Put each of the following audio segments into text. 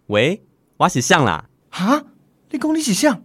喂，我是像啦。 哈，你讲你是像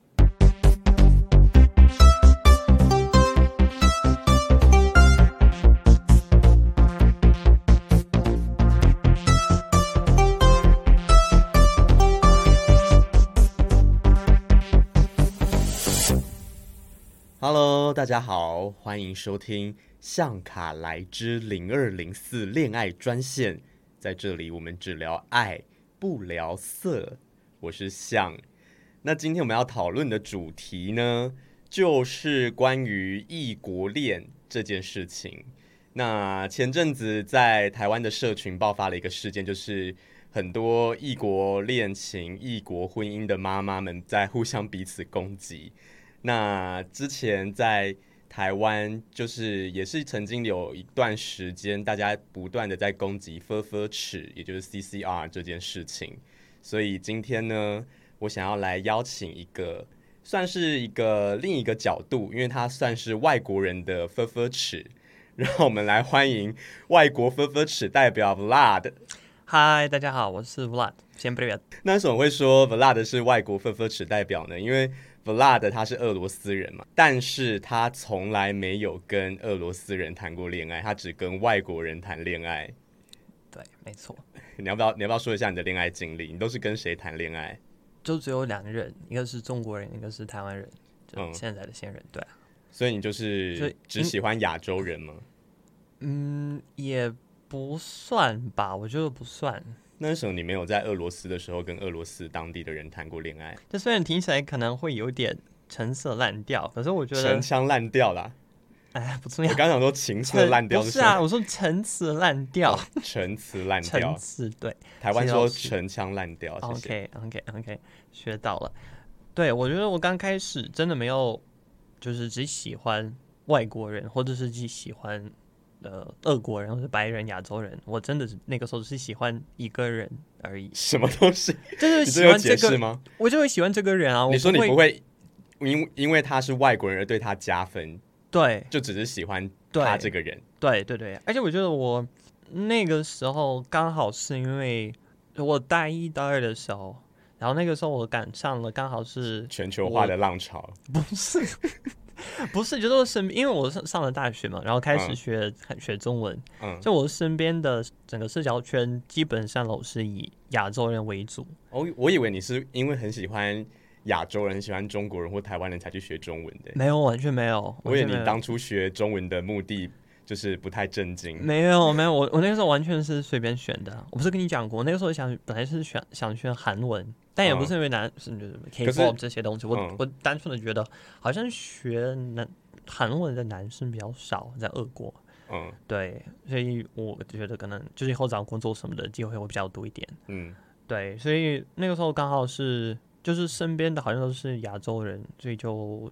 ？Hello， 大家好，欢迎收听向卡莱之0204恋爱专线。在这里，我们只聊爱，不聊色。我是向。那今天我们要讨论的主题呢，就是关于异国恋这件事情。那前阵子在台湾的社群爆发了一个事件，就是很多异国恋情、异国婚姻的妈妈们在互相彼此攻击。那之前在台湾，就是也是曾经有一段时间，大家不断的在攻击“分尺”，也就是 CCR 这件事情。所以今天呢，我想要来邀请一个，算是另一个角度，因为他算是外国人的分尺，让我们来欢迎外国分尺代表 Vlad。 嗨，大家好，我是 Vlad， 先 привет。 那为什么会说 Vlad 是外国分尺代表呢？因为 Vlad 他是俄罗斯人嘛，但是他从来没有跟俄罗斯人谈过恋爱，他只跟外国人谈恋爱。 对，没错。 你要不要说一下你的恋爱经历？你都是跟谁谈恋爱？ 就只有2个人，一个是中国人，一个是台湾人，就现在的现任。对啊。 所以你就是只喜欢亚洲人吗？ 也不算吧，我觉得不算。 那为什么你没有在俄罗斯的时候跟俄罗斯当地的人谈过恋爱？ 这虽然听起来可能会有点陈色烂调，可是我觉得陈腔滥调啦。 哎，不重要。 我刚想说情色烂调， 不是啊，我说陈词滥调。 陈词滥调， 陈词对。 台湾说陈腔滥调。谢谢。 OK， 学到了。对，我觉得我刚开始真的没有，就是只喜欢外国人，或者是只喜欢俄国人或者白人、亚洲人。我真的那个时候只是喜欢一个人而已。 什么东西？ 就是喜欢这个吗？ 我就会喜欢这个人啊。 你说你不会因为他是外国人而对他加分？ 对， 就只是喜欢他这个人。 对，而且我觉得我那个时候刚好是因为我大1、大2的时候，然后那个时候我赶上了刚好是全球化的浪潮。 不是，就是因为我上了大学嘛，然后开始学中文。就我身边的整个社交圈基本上都是以亚洲人为主。 我以为你是因为很喜欢亚洲人，很喜欢中国人或台湾人才去学中文的。 没有，完全没有。 我以为你当初学中文的目的就是不太正经。 没有，我那个时候完全是随便选的。我不是跟你讲过，我那个时候本来是想学韩文，但也不是因为就是 K-pop 这些东西。我单纯的觉得好像学韩文的男生比较少，在俄国。对，所以我觉得可能就是以后找工作什么的机会会比较多一点。对，所以那个时候刚好是。就是身边的好像都是亚洲人，所以就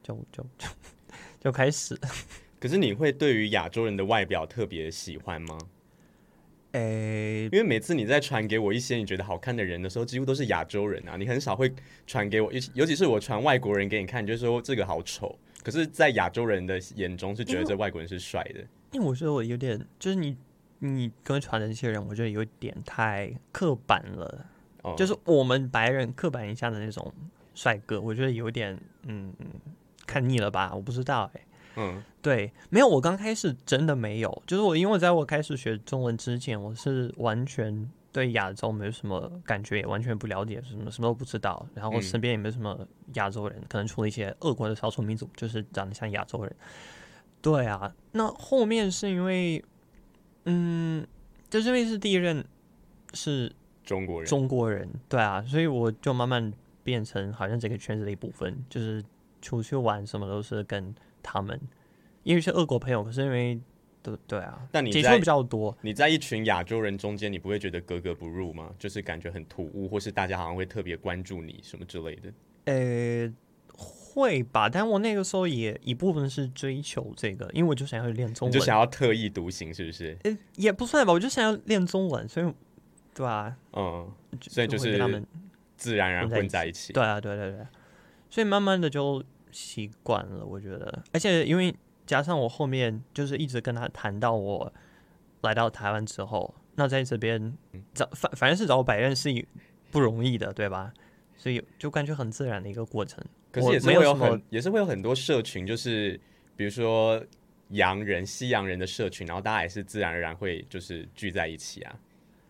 开始。 可是你会对于亚洲人的外表特别喜欢吗？因为每次你在传给我一些你觉得好看的人的时候，几乎都是亚洲人啊，你很少会传给我，尤其是我传外国人给你看，你就说这个好丑。可是，在亚洲人的眼中是觉得这外国人是帅的。 因为我觉得我有点，就是你跟我传的这些人，我觉得有点太刻板了。就是我们白人刻板印象的那种帅哥，我觉得有点看腻了吧？我不知道对，没有，我刚开始真的没有，就是因为在我开始学中文之前，我是完全对亚洲没什么感觉，也完全不了解，什么都不知道，然后我身边也没什么亚洲人，可能除了一些俄国的少数民族，就是长得像亚洲人。对啊，那后面是因为就是因为是第一任是中国人，对啊，所以我就慢慢变成好像这个圈子的一部分，就是出去玩什么都是跟他们，因为是俄国朋友，可是因为对啊， 但你接触比较多。 你在一群亚洲人中间，你不会觉得格格不入吗？就是感觉很突兀，或是大家好像会特别关注你什么之类的？ 会吧，但我那个时候也一部分是追求这个，因为我就想要练中文， 你就想要特立独行，是不是？ 也不算吧，我就想要练中文，所以。对啊， 所以就是自然而然混在一起。 对啊，所以慢慢的就习惯了，我觉得。而且因为加上我后面就是一直跟他谈到我来到台湾之后，那在这边反正是找我白人是不容易的，对吧？所以就感觉很自然的一个过程。 可是也是会有很多社群，就是比如说西洋人的社群，然后大家也是自然而然会就是聚在一起啊。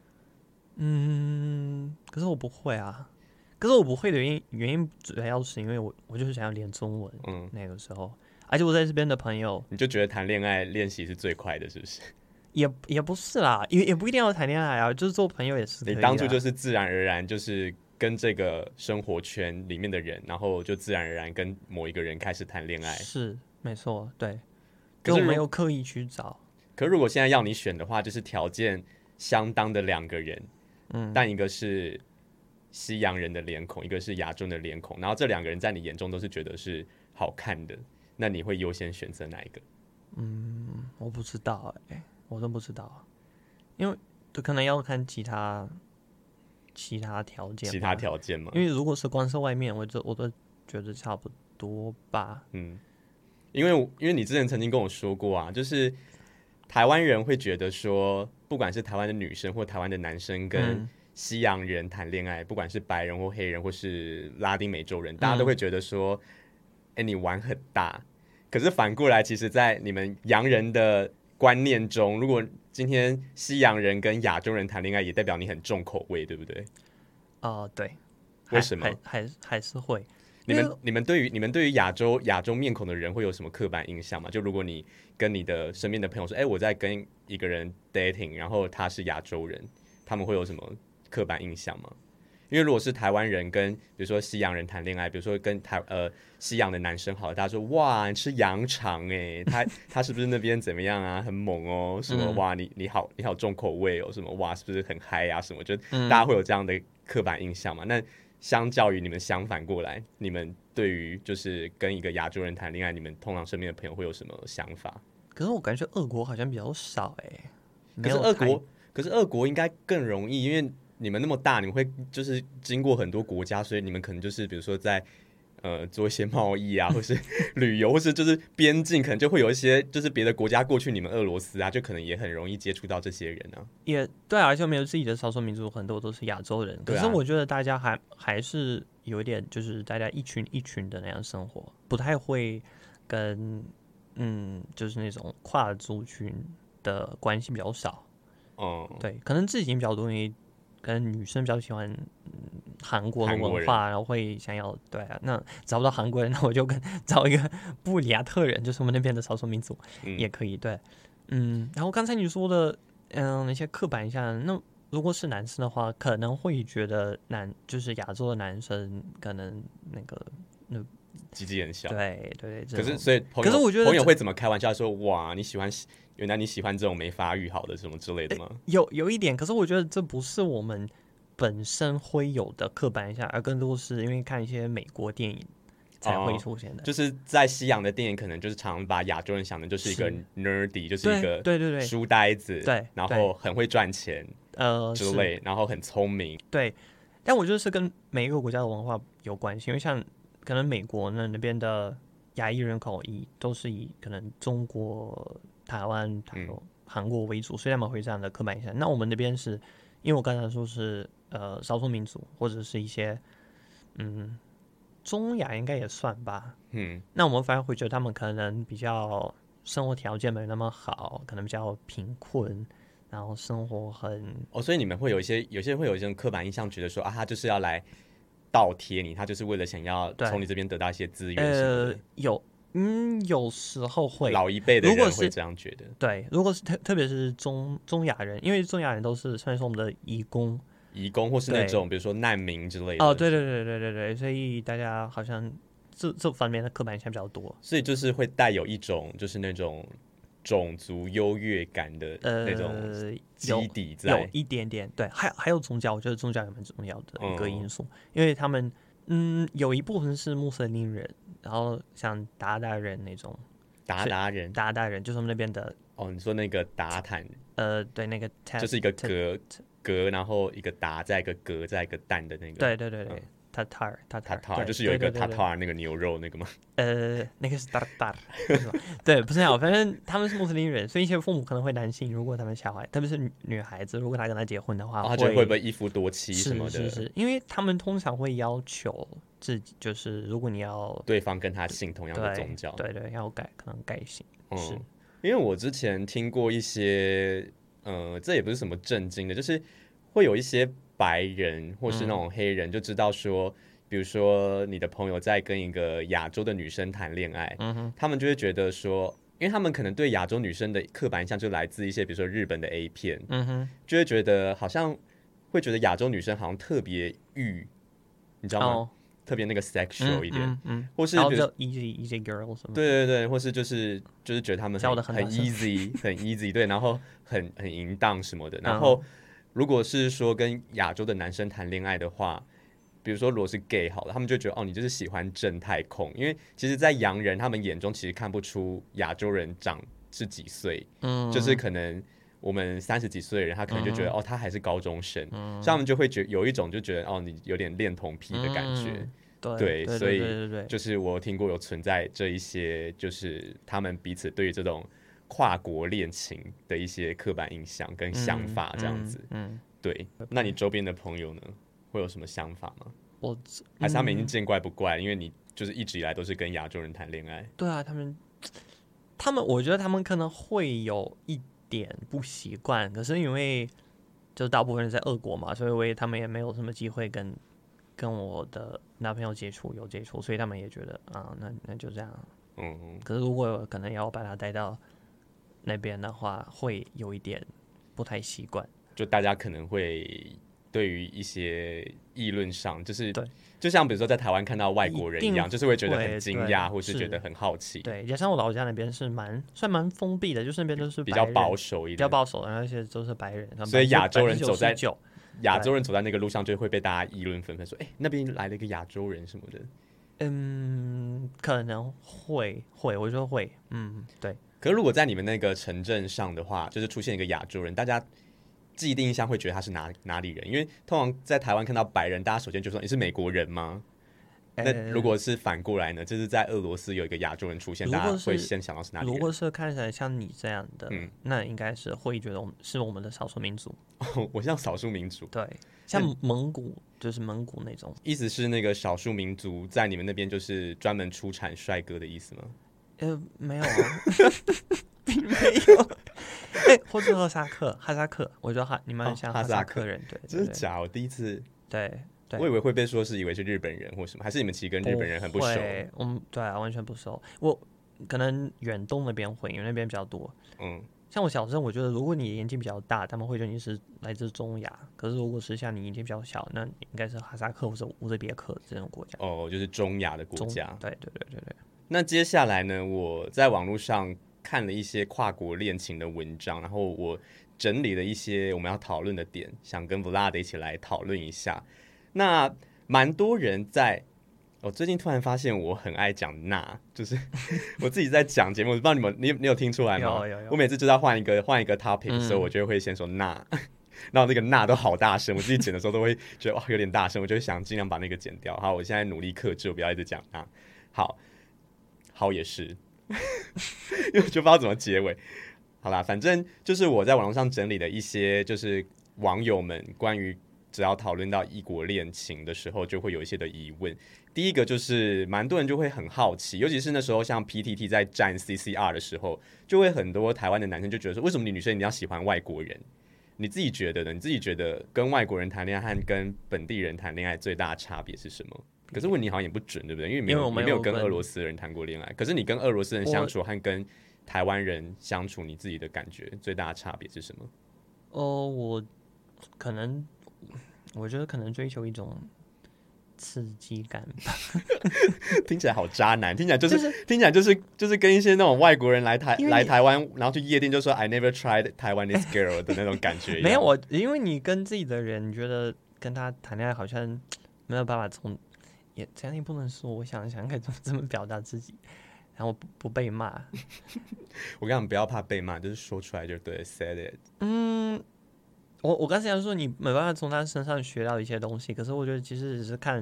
可是我不会啊。可是我不会的原因主要是因为我就是想要练中文，那个时候，而且我在这边的朋友， 你就觉得谈恋爱练习是最快的，是不是？ 也不是啦，也不一定要谈恋爱啊，就是做朋友也是可以的。 你当初就是自然而然就是跟这个生活圈里面的人，然后就自然而然跟某一个人开始谈恋爱， 是没错，对。可是我没有刻意去找。 可是如果现在要你选的话，就是条件相当的两个人，但一个是西洋人的脸孔，一个是亚洲人的脸孔，然后这两个人在你眼中都是觉得是好看的，那你会优先选择哪一个？ 我不知道我都不知道，因为可能要看其他条件。 其他条件吗？ 因为如果是光是外面，我都觉得差不多吧。 因为你之前曾经跟我说过啊，就是台湾人会觉得说，不管是台湾的女生或台湾的男生跟西洋人谈恋爱，不管是白人或黑人或是拉丁美洲人，大家都会觉得说，你玩很大。可是反过来，其实，在你们洋人的观念中，如果今天西洋人跟亚洲人谈恋爱，也代表你很重口味，对不对？ 对。 为什么？ 还是会。 你们对于亚洲面孔的人会有什么刻板印象吗？就如果你跟你的身边的朋友说，我在跟一个人 dating， 然后他是亚洲人，他们会有什么刻板印象吗？因为如果是台湾人跟比如说西洋人谈恋爱，比如说跟西洋的男生好了，大家说哇你吃羊肠他是不是那边怎么样啊，很猛哦，什么哇你好重口味哦，什么哇是不是很嗨啊什么，就大家会有这样的刻板印象嘛。那相较于你们相反过来，你们对于就是跟一个亚洲人谈恋爱，你们通常身边的朋友会有什么想法？ 可是我感觉俄国好像比较少可是俄国应该更容易，因为你们那么大，你们会就是经过很多国家，所以你们可能就是比如说在做一些贸易啊，或是旅游，或是就是边境可能就会有一些就是别的国家过去你们俄罗斯啊，就可能也很容易接触到这些人啊。 也对啊，而且没有自己的少数民族，很多都是亚洲人。可是我觉得大家还是有一点，就是大家一群一群的那样生活，不太会跟就是那种跨族群的关系比较少。对，可能自己比较多，因为跟女生比较喜欢韩国的文化，然后会想要对啊，那找不到韩国人，那我就找一个布里亚特人，就是我们那边的少数民族，也可以。对，然后刚才你说的那些刻板印象，那如果是男生的话，可能会觉得就是亚洲的男生可能那鸡鸡很小， 对。 可是所以可是我觉得朋友会怎么开玩笑说哇原来你喜欢这种没发育好的什么之类的吗？ 有一点，可是我觉得这不是我们本身会有的刻板印象，而更多是因为看一些美国电影才会出现的。 就是在西洋的电影，可能就是常把亚洲人想的就是一个 nerdy， 就是一个对书呆子， 对， 然后很会赚钱之类，然后很聪明。 对，但我觉得是跟每一个国家的文化有关系，因为像可能美国那边的亚裔人口都是以可能中国、台湾、韩国为主，所以他们会这样的刻板印象。那我们那边是因为我刚才说是少数民族或者是一些中亚应该也算吧。那我们反而会觉得他们可能比较生活条件没那么好，可能比较贫困，然后生活很所以你们会有些人会有一种刻板印象，觉得说他就是要来倒贴你，他就是为了想要从你这边得到一些资源什么的。 有时候会， 老一辈的人会这样觉得。 对，如果是特别是中亚人，因为中亚人都是算是我们的移工或是那种比如说难民之类的。 对，所以大家好像这方面的刻板印象比较多， 所以就是会带有一种就是那种种族优越感的那种基底在， 有一点点。对，还有宗教，我觉得宗教也蛮重要的一个因素，因为他们有一部分是穆斯林人，然后像鞑靼人那种。鞑靼人就是我们那边的。 你说那个达坦？ 对，那个就是一个格，然后一个达，再一个格，再一个蛋的那个。 对， tartar， 就是有一个 tartar 那个牛肉那个吗？ 那个是 tartar， 对，不是很好，反正他们是穆斯林人，所以一些父母可能会担心，如果他们小孩，特别是女孩子，如果他跟他结婚的话， 他觉得会不会一夫多妻什么的？ 是，因为他们通常会要求自己，就是如果你要对方跟他信同样的宗教， 对，要可能改姓。是， 因为我之前听过一些，这也不是什么震惊的，就是会有一些白人或是那种黑人就知道说，比如说你的朋友在跟一个亚洲的女生谈恋爱，他们就会觉得说，因为他们可能对亚洲女生的刻板印象就来自一些比如说日本的 A 片，就会觉得好像会觉得亚洲女生好像特别欲，你知道吗？特别那个 sexual 一点，或是比如 easy girl 什么， 对，或是就是觉得他们很 easy， 对，然后很淫荡什么的。然后如果是说跟亚洲的男生谈恋爱的话，比如说如果是 gay 好了，他们就觉得你就是喜欢正太控，因为其实，在洋人他们眼中其实看不出亚洲人长是几岁，就是可能我们30几岁的人，他可能就觉得他还是高中生，所以他们就会有一种就觉得你有点恋童癖的感觉。对，所以就是我听过有存在这一些，就是他们彼此对于这种跨国恋情的一些刻板印象跟想法这样子。对。那你周边的朋友呢，会有什么想法吗？还是他们已经见怪不怪，因为你就是一直以来都是跟亚洲人谈恋爱。 对啊，他们，我觉得他们可能会有一点不习惯，可是因为就大部分人在俄国嘛，所以他们也没有什么机会跟我的男朋友接触，所以他们也觉得那就这样。可是如果可能要把他带到那边的话，会有一点不太习惯。 就大家可能会对于一些议论上，就是就像比如说在台湾看到外国人一样，就是会觉得很惊讶，或是觉得很好奇。 对，加上我老家那边是算蛮封闭的，就是那边都是比较保守一点， 比较保守的，而且都是白人， 所以亚洲人走在那个路上，就会被大家议论纷纷，说那边来了一个亚洲人什么的。 可能会，我说会，对。 可是如果在你们那个城镇上的话，就是出现一个亚洲人，大家既定印象会觉得他是哪里人？因为通常在台湾看到白人，大家首先就说你是美国人吗？那如果是反过来呢？就是在俄罗斯有一个亚洲人出现，大家会先想到是哪里人？ 如果是看起来像你这样的，那应该是会觉得是我们的少数民族。 我像少数民族， 对，像蒙古就是蒙古那种。 意思是那个少数民族在你们那边就是专门出产帅哥的意思吗？ 没有啊，并没有。或者哈萨克，我觉得你们很像哈萨克人，对， 真的假？我第一次对。 我以为会被说是以为是日本人或什么，还是你们其实跟日本人很不熟？ 对啊，完全不熟。我可能远东那边会，因为那边比较多。像我小时候，我觉得如果你年纪比较大，他们会觉得你是来自中亚。可是如果是像你年纪比较小，那应该是哈萨克或者乌兹别克这种国家。 就是中亚的国家。 对。 那接下来呢，我在网络上看了一些跨国恋情的文章，然后我整理了一些我们要讨论的点，想跟 Vlad 一起来讨论一下。那蛮多人我最近突然发现我很爱讲就是我自己在讲节目，不知道你有听出来吗？ 有。 我每次就要换一个 topic 的时候，我就会先说然后那个都好大声，我自己剪的时候都会觉得有点大声，我就会想尽量把那个剪掉。好，我现在努力克制，我不要一直讲好也是，因为我就不知道怎么结尾。好啦，反正就是我在网络上整理的一些，就是网友们关于只要讨论到异国恋情的时候，就会有一些的疑问。第一个就是蛮多人就会很好奇，尤其是那时候像 PTT 在战 CCR 的时候，就会很多台湾的男生就觉得说，为什么你女生一定要喜欢外国人？你自己觉得呢？你自己觉得跟外国人谈恋爱和跟本地人谈恋爱最大的差别是什么？可是问你好像也不准，对不对？因为你没有跟俄罗斯人谈过恋爱。可是你跟俄罗斯人相处和跟台湾人相处，你自己的感觉最大的差别是什么？ 我觉得可能追求一种刺激感吧。 听起来好渣男，听起来就是跟一些那种外国人来台湾，然后去夜店就说 I never tried Taiwanese girl 的那种感觉一样。 没有，因为你跟自己的人，你觉得跟他谈恋爱好像没有办法也这样也不能说，我想想看怎么表达自己，然后不被骂。 我跟你讲，不要怕被骂，就是说出来就对 ，say it。 我刚才想说你没办法从他身上学到一些东西，可是我觉得其实只是看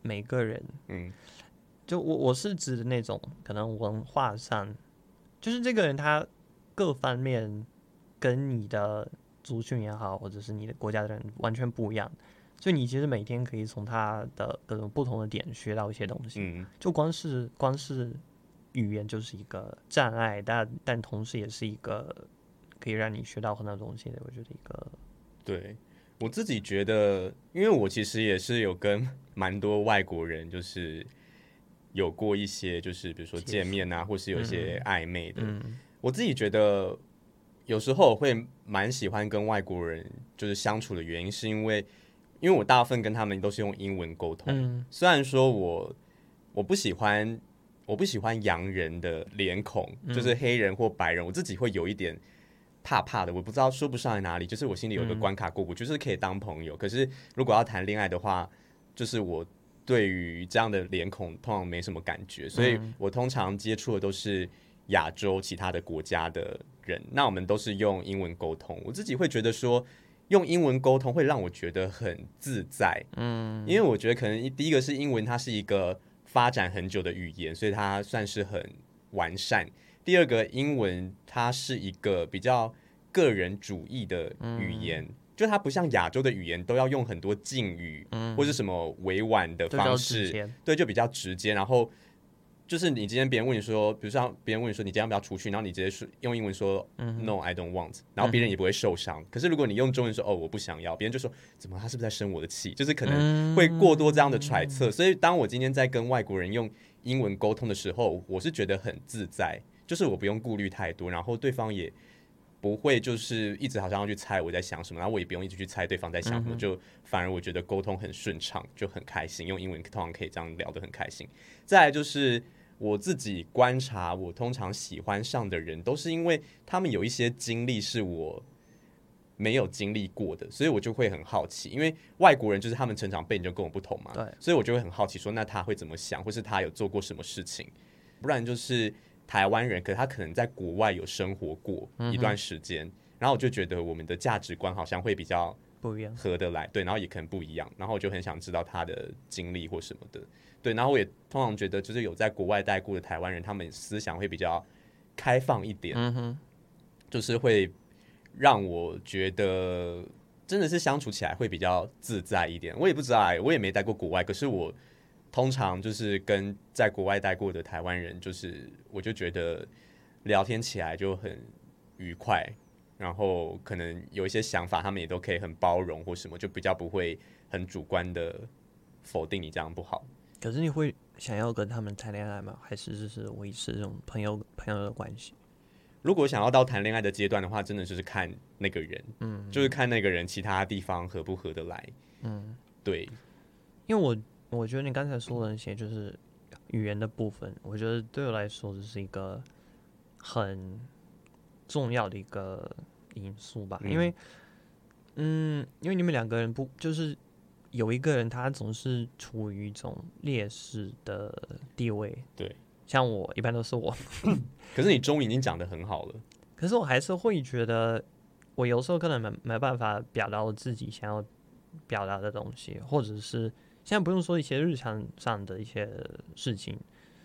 每个人，就我是指那种可能文化上，就是这个人他各方面跟你的族群也好，或者是你的国家的人完全不一样，所以你其实每天可以从他的各种不同的点学到一些东西。就光是语言就是一个障碍，但同时也是一个可以让你学到很多东西的，我觉得一个。 对，我自己觉得，因为我其实也是有跟蛮多外国人就是有过一些就是比如说见面啊，或是有一些暧昧的。我自己觉得有时候我会蛮喜欢跟外国人就是相处的原因，是因为我大部分跟他们都是用英文沟通。虽然说我不喜欢洋人的脸孔，就是黑人或白人，我自己会有一点怕怕的，我不知道说不上来哪里，就是我心里有一个关卡过不去，就是可以当朋友。可是如果要谈恋爱的话，就是我对于这样的脸孔通常没什么感觉，所以我通常接触的都是亚洲其他的国家的人，那我们都是用英文沟通。我自己会觉得说，用英文沟通会让我觉得很自在，因为我觉得可能第一个是英文它是一个发展很久的语言，所以它算是很完善。第二个，英文它是一个比较个人主义的语言，就它不像亚洲的语言都要用很多敬语，或是什么委婉的方式，对，就比较直接。然后就是你今天别人问你说，比如说别人问你说你今天要不要出去，然后你直接用英文说No I don't want， 然后别人也不会受伤。可是如果你用中文说哦我不想要，别人就说怎么他是不是在生我的气，就是可能会过多这样的揣测。所以当我今天在跟外国人用英文沟通的时候，我是觉得很自在，就是我不用顾虑太多，然后对方也不会就是一直好像要去猜我在想什么，然后我也不用一直去猜对方在想什么，就反而我觉得沟通很顺畅，就很开心。用英文通常可以这样聊得很开心。再来就是我自己观察，我通常喜欢上的人都是因为他们有一些经历是我没有经历过的，所以我就会很好奇。因为外国人就是他们成长背景就跟我不同嘛，对，所以我就会很好奇说，那他会怎么想，或是他有做过什么事情。不然就是台湾人，可是他可能在国外有生活过一段时间，然后我就觉得我们的价值观好像会比较不一样， 合得来，对，然后也可能不一样，然后我就很想知道他的经历或什么的，对，然后我也通常觉得就是有在国外待过的台湾人，他们思想会比较开放一点，就是会让我觉得真的是相处起来会比较自在一点。我也不知道，我也没待过国外，可是我通常就是跟在国外待过的台湾人，就是我就觉得聊天起来就很愉快，然后可能有一些想法他们也都可以很包容或什么，就比较不会很主观的否定你这样不好。 可是你会想要跟他们谈恋爱吗？还是就是维持这种朋友的关系？ 如果想要到谈恋爱的阶段的话，真的就是看那个人，就是看那个人其他地方合不合得来，对。 因为我觉得你刚才说的那些就是语言的部分，我觉得对我来说就是一个很重要的一个因素吧。因为你们两个人不就是有一个人他总是处于一种劣势的地位， 对， 像我一般都是我。 可是你中文已经讲得很好了， 可是我还是会觉得我有时候可能没办法表达我自己想要表达的东西，或者是现在不用说一些日常上的一些事情，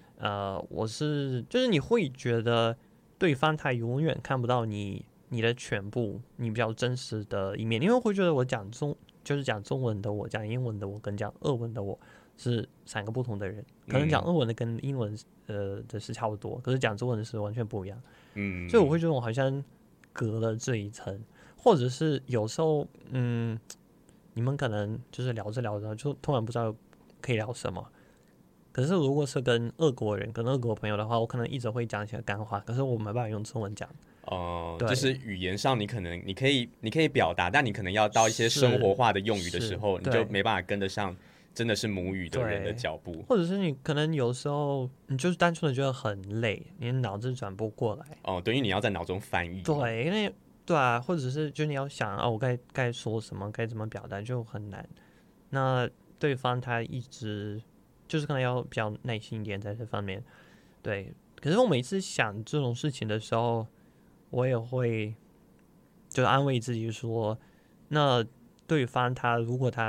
就是你会觉得对方他永远看不到你的全部，你比较真实的一面，因为会觉得我讲中文的我，讲英文的我跟讲俄文的我是三个不同的人，可能讲俄文的跟英文的是差不多，可是讲中文的是完全不一样，所以我会觉得我好像隔了这一层，或者是有时候你们可能就是聊着聊着就突然不知道可以聊什么。可是如果是跟俄国人、跟俄国朋友的话，我可能一直会讲一些干话，可是我没办法用中文讲。 就是语言上你可以表达，但你可能要到一些生活化的用语的时候，你就没办法跟得上真的是母语的人的脚步。 或者是你可能有时候你就是单纯的觉得很累，你脑子转不过来。 对，因为你要在脑中翻译。 对，因为对啊，或者是就你要想我该说什么，该怎么表达就很难。那对方他一直就是可能要比较耐心一点在这方面。对，可是我每次想这种事情的时候，我也会就安慰自己说，那对方他如果他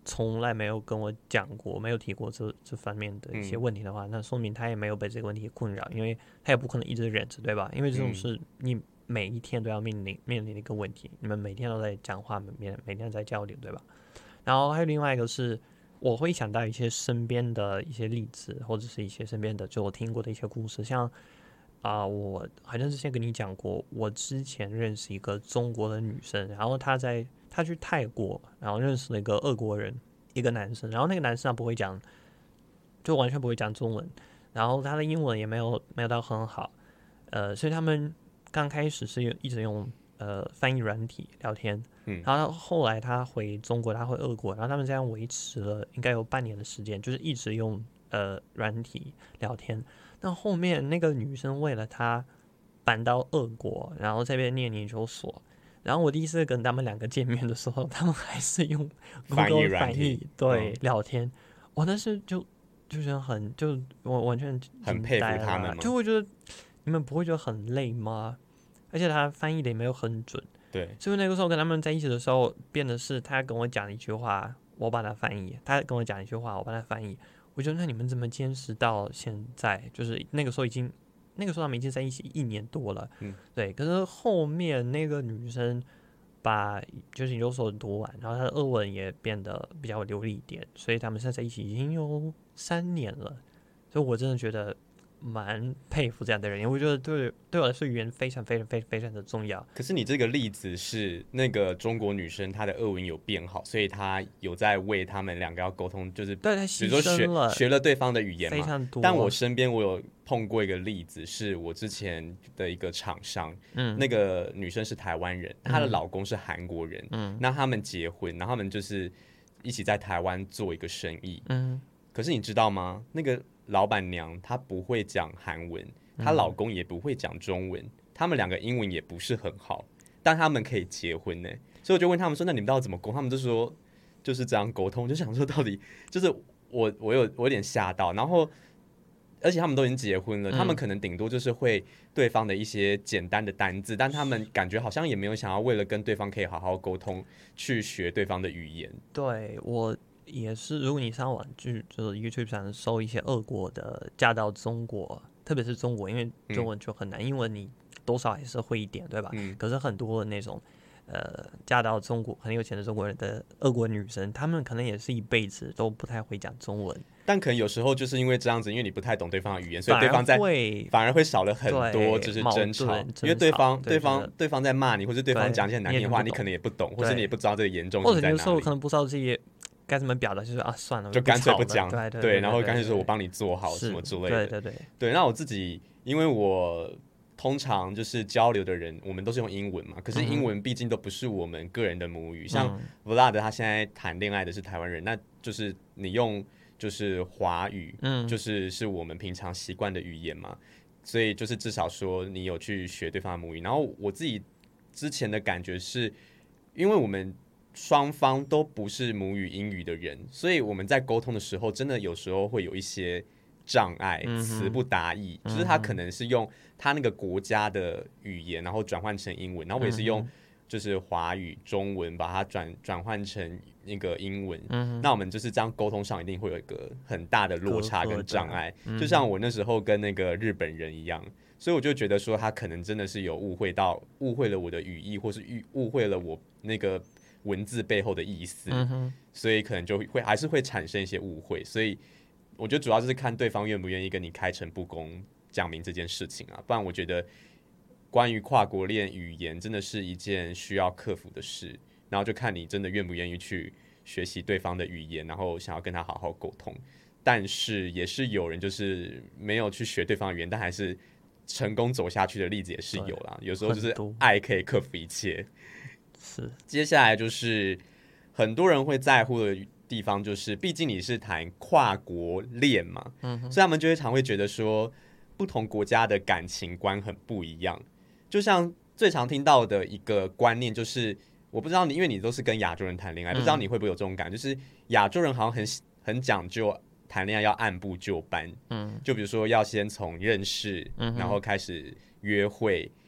从来没有跟我讲过，没有提过这方面的一些问题的话，那说明他也没有被这个问题困扰，因为他也不可能一直忍着，对吧？因为这种事你每一天都要面临的一个问题，你们每天都在讲话，每天在交流，对吧？然后还有另外一个是，我会想到一些身边的一些例子，或者是一些身边的就我听过的一些故事，像我好像之前跟你讲过，我之前认识一个中国的女生，然后她去泰国，然后认识了一个俄国人，一个男生，然后那个男生他不会讲，就完全不会讲中文，然后他的英文也没有到很好，所以他们刚开始是一直用翻译软体聊天，然后后来他回中国，他回俄国，然后他们这样维持了应该有半年的时间，就是一直用软体聊天。那后面那个女生为了他搬到俄国，然后在那边念研究所。然后我第一次跟他们两个见面的时候，他们还是用 Google 翻译对聊天。我当时就觉得我完全很佩服他们吗？ 就会觉得你们不会觉得很累吗？而且他翻译的也没有很准。 对， 所以那个时候跟他们在一起的时候，变的是他跟我讲一句话，我把它翻译；他跟我讲一句话，我把它翻译。我觉得那你们怎么坚持到现在？就是那个时候他们已经在一起1年多了，对。可是后面那个女生把就是研究所读完，然后她的俄文也变得比较流利一点，所以他们现在在一起已经有3年了。所以我真的觉得蛮佩服这样的人，因为我觉得对我来说语言非常非常非常非常的重要。 可是你这个例子是那个中国女生她的俄文有变好，所以她有在为他们两个要沟通，就是对，她牺牲了， 学了对方的语言嘛， 非常多。 但我身边我有碰过一个例子，是我之前的一个厂商，那个女生是台湾人，她的老公是韩国人，那他们结婚，然后他们就是一起在台湾做一个生意，可是你知道吗？那个老板娘她不会讲韩文，她老公也不会讲中文，他们两个英文也不是很好，但他们可以结婚呢。所以我就问他们说：“那你们到底怎么沟通？”他们就说就是这样沟通。我就想说，到底就是我有点吓到，然后而且他们都已经结婚了，他们可能顶多就是会对方的一些简单的单字，但他们感觉好像也没有想要为了跟对方可以好好沟通，去学对方的语言。 对，我也是，如果你上网就是 YouTube 上搜一些俄国的嫁到中国，特别是中国，因为中文就很难，英文你多少还是会一点，对吧？可是很多的那种嫁到中国很有钱的中国人的俄国女生，她们可能也是一辈子都不太会讲中文， 但可能有时候就是因为这样子，因为你不太懂对方的语言，所以对方反而会少了很多就是争吵，因为对方在骂你，或者对方讲一些难听的话，你可能也不懂，或者你也不知道这个严重性在哪里， 或者有时候可能不知道自己该怎么表达，就是算了， 就干脆不讲， 对， 然后干脆说我帮你做好什么之类的， 对。 那我自己，因为我通常就是交流的人，我们都是用英文嘛，可是英文毕竟都不是我们个人的母语，像 Vlad 他现在谈恋爱的是台湾人，那就是你用就是华语，是我们平常习惯的语言嘛，所以就是至少说你有去学对方的母语。然后我自己之前的感觉是，因为我们双方都不是母语英语的人，所以我们在沟通的时候，真的有时候会有一些障碍，词不达意，就是他可能是用他那个国家的语言，然后转换成英文，然后我也是用就是华语中文把它转换成那个英文，那我们就是这样沟通上一定会有一个很大的落差跟障碍，就像我那时候跟那个日本人一样，所以我就觉得说他可能真的是有误会了我的语义，或是误会了我那个文字背后的意思，所以可能就还是会产生一些误会，所以我觉得主要就是看对方愿不愿意跟你开诚布公讲明这件事情啊，不然我觉得关于跨国恋语言真的是一件需要克服的事，然后就看你真的愿不愿意去学习对方的语言，然后想要跟他好好沟通。但是也是有人就是没有去学对方的语言，但还是成功走下去的例子也是有啦，有时候就是爱可以克服一切。 是， 接下来就是很多人会在乎的地方，就是毕竟你是谈跨国恋嘛，所以他们就会常会觉得说，不同国家的感情观很不一样。就像最常听到的一个观念，就是我不知道你，因为你都是跟亚洲人谈恋爱，不知道你会不会有这种感觉，就是亚洲人好像很讲究谈恋爱要按部就班，就比如说要先从认识，然后开始约会。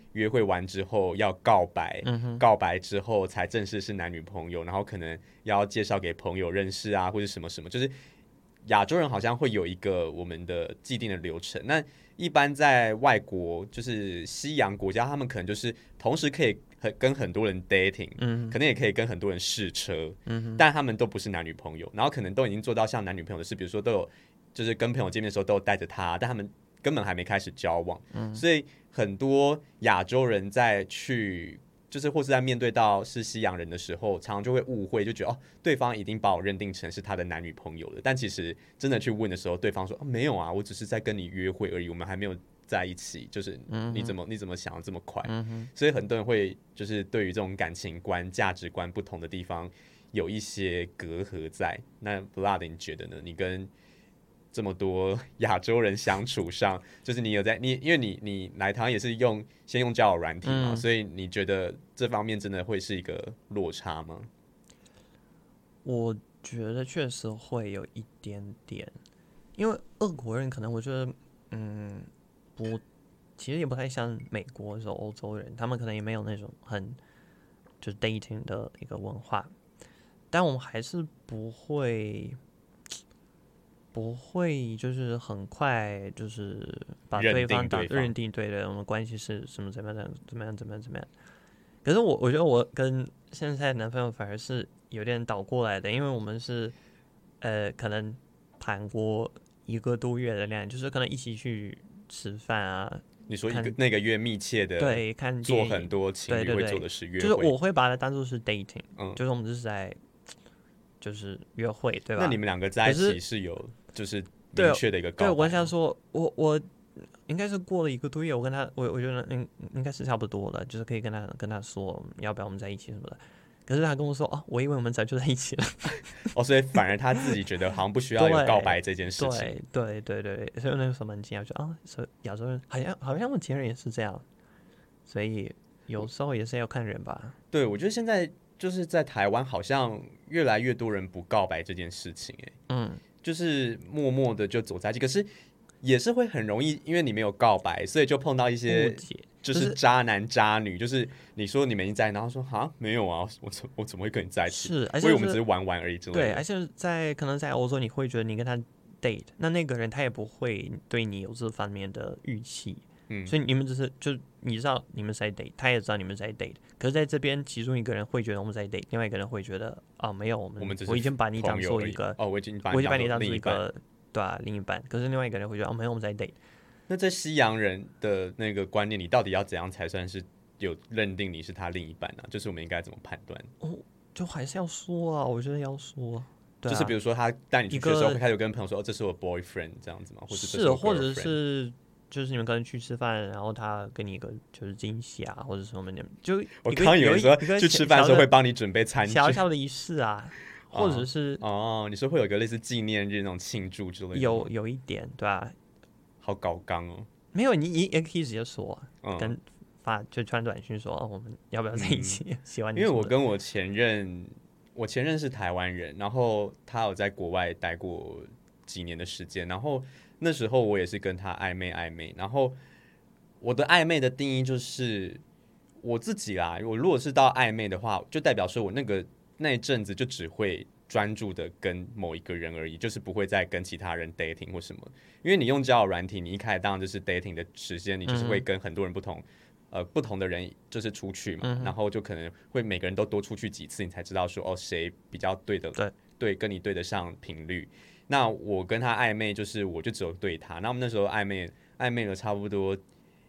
约会完之后要告白，告白之后才正式是男女朋友，然后可能要介绍给朋友认识啊，或者什么什么，就是亚洲人好像会有一个我们的既定的流程。那一般在外国，就是西洋国家，他们可能就是同时可以跟很多人 dating，可能也可以跟很多人试车，但他们都不是男女朋友，然后可能都已经做到像男女朋友的事，比如说都有就是跟朋友见面的时候都有带着他，但他们根本还没开始交往，所以很多亚洲人在去就是或是在面对到是西洋人的时候，常常就会误会，就觉得对方已经把我认定成是他的男女朋友了。但其实真的去问的时候，对方说没有啊，我只是在跟你约会而已，我们还没有在一起。就是你怎么想的这么快？所以很多人会就是对于这种感情观、价值观不同的地方有一些隔阂在。那 Vlad 你觉得呢？你跟这么多亚洲人相处上，就是你有在因为你来台湾也是先用交友软体嘛，所以你觉得这方面真的会是一个落差吗？ 我觉得确实会有一点点，因为俄国人可能我觉得其实也不太像美国的时候欧洲人，他们可能也没有那种很就是 dating 的一个文化，但我们还是不会就是很快就是把对方认定对的，我们关系是什么怎么样。可是我觉得我跟现在的男朋友反而是有点倒过来的，因为我们是可能谈过1个多月的恋爱，就是可能一起去吃饭啊。 你说那个月密切的对看做很多情侣会做的事，约会， 就是我会把它当作是 dating，就是我们就是在就是约会，对吧？ 那你们两个在一起是有就是明确的一个告白？ 对，我想说，我应该是过了1个多月，我跟他，我觉得应该是差不多了，就是可以跟他说要不要我们在一起什么的。可是他跟我说我以为我们早就在一起了。 所以反而他自己觉得好像不需要有告白这件事情。 对，所以那个时候蛮惊讶，所以亚洲人好像我前任也是这样，所以有时候也是要看人吧。 对，我觉得现在就是在台湾好像越来越多人不告白这件事情，就是默默的就走在一起，可是也是会很容易，因为你没有告白，所以就碰到一些就是渣男渣女，就是你说你们已经在，然后说没有啊，我怎么会跟你在一起？ 是，而且我们只是玩玩而已之类的。 对，而且可能在欧洲，你会觉得你跟他 date， 那个人他也不会对你有这方面的预期，所以你们只是就你知道你们在 date， 他也知道你们在 date， 可是在这边其中一个人会觉得我们在 date， 另外一个人会觉得没有，我已经把你当做一个我已经把你当做一个对啊另一半，可是另外一个人会觉得没有，我们在 date。 那在西洋人的那个观念，你到底要怎样才算是有认定你是他另一半呢？就是我们应该怎么判断？ 就还是要说啊，我觉得要说。对啊， 就是比如说他带你出去的时候，他有跟朋友说这是我 boyfriend 这样子吗？ 或者是就是你们可能去吃饭，然后他给你一个就是惊喜啊，或者什么就我刚刚以为说去吃饭的时候会帮你准备餐具， 小小的仪式啊，或者是你说会有一个类似纪念日那种庆祝之类的， 有一点对吧？ 好搞纲哦。 没有，你也可以直接说，跟就传短信说我们要不要在一起？喜欢你。 因为我跟我前任是台湾人，然后他有在国外待过几年的时间，然后那时候我也是跟他暧昧，然后我的暧昧的定义就是我自己啦，我如果是到暧昧的话，就代表说我那一阵子就只会专注的跟某一个人而已，就是不会再跟其他人 dating 或什么。因为你用交友软体，你一开始当然就是 dating 的时间，你就是会跟很多人不同的人就是出去嘛，然后就可能会每个人都多出去几次，你才知道说谁比较对跟你对得上频率。那我跟他暧昧，就是我就只有对他，那我们那时候暧昧了差不多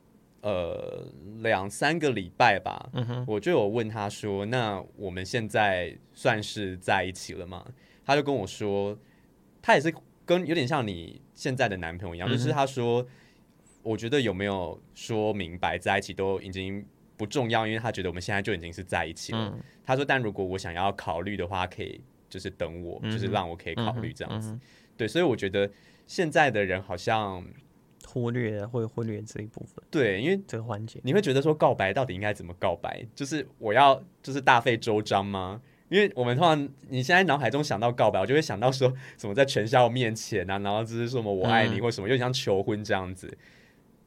2-3个礼拜吧，我就有问他说，那我们现在算是在一起了吗？他就跟我说，他也是有点像你现在的男朋友一样，就是他说我觉得有没有说明白在一起都已经不重要，因为他觉得我们现在就已经是在一起了。他说但如果我想要考虑的话，可以就是等我，就是让我可以考虑这样子。对，所以我觉得现在的人好像会忽略这一部分。 对，因为这个环节你会觉得说告白到底应该怎么告白？就是我要就是大费周章吗？因为我们通常你现在脑海中想到告白，我就会想到说什么在全校面前啊，然后就是什么我爱你或什么，有点像求婚这样子。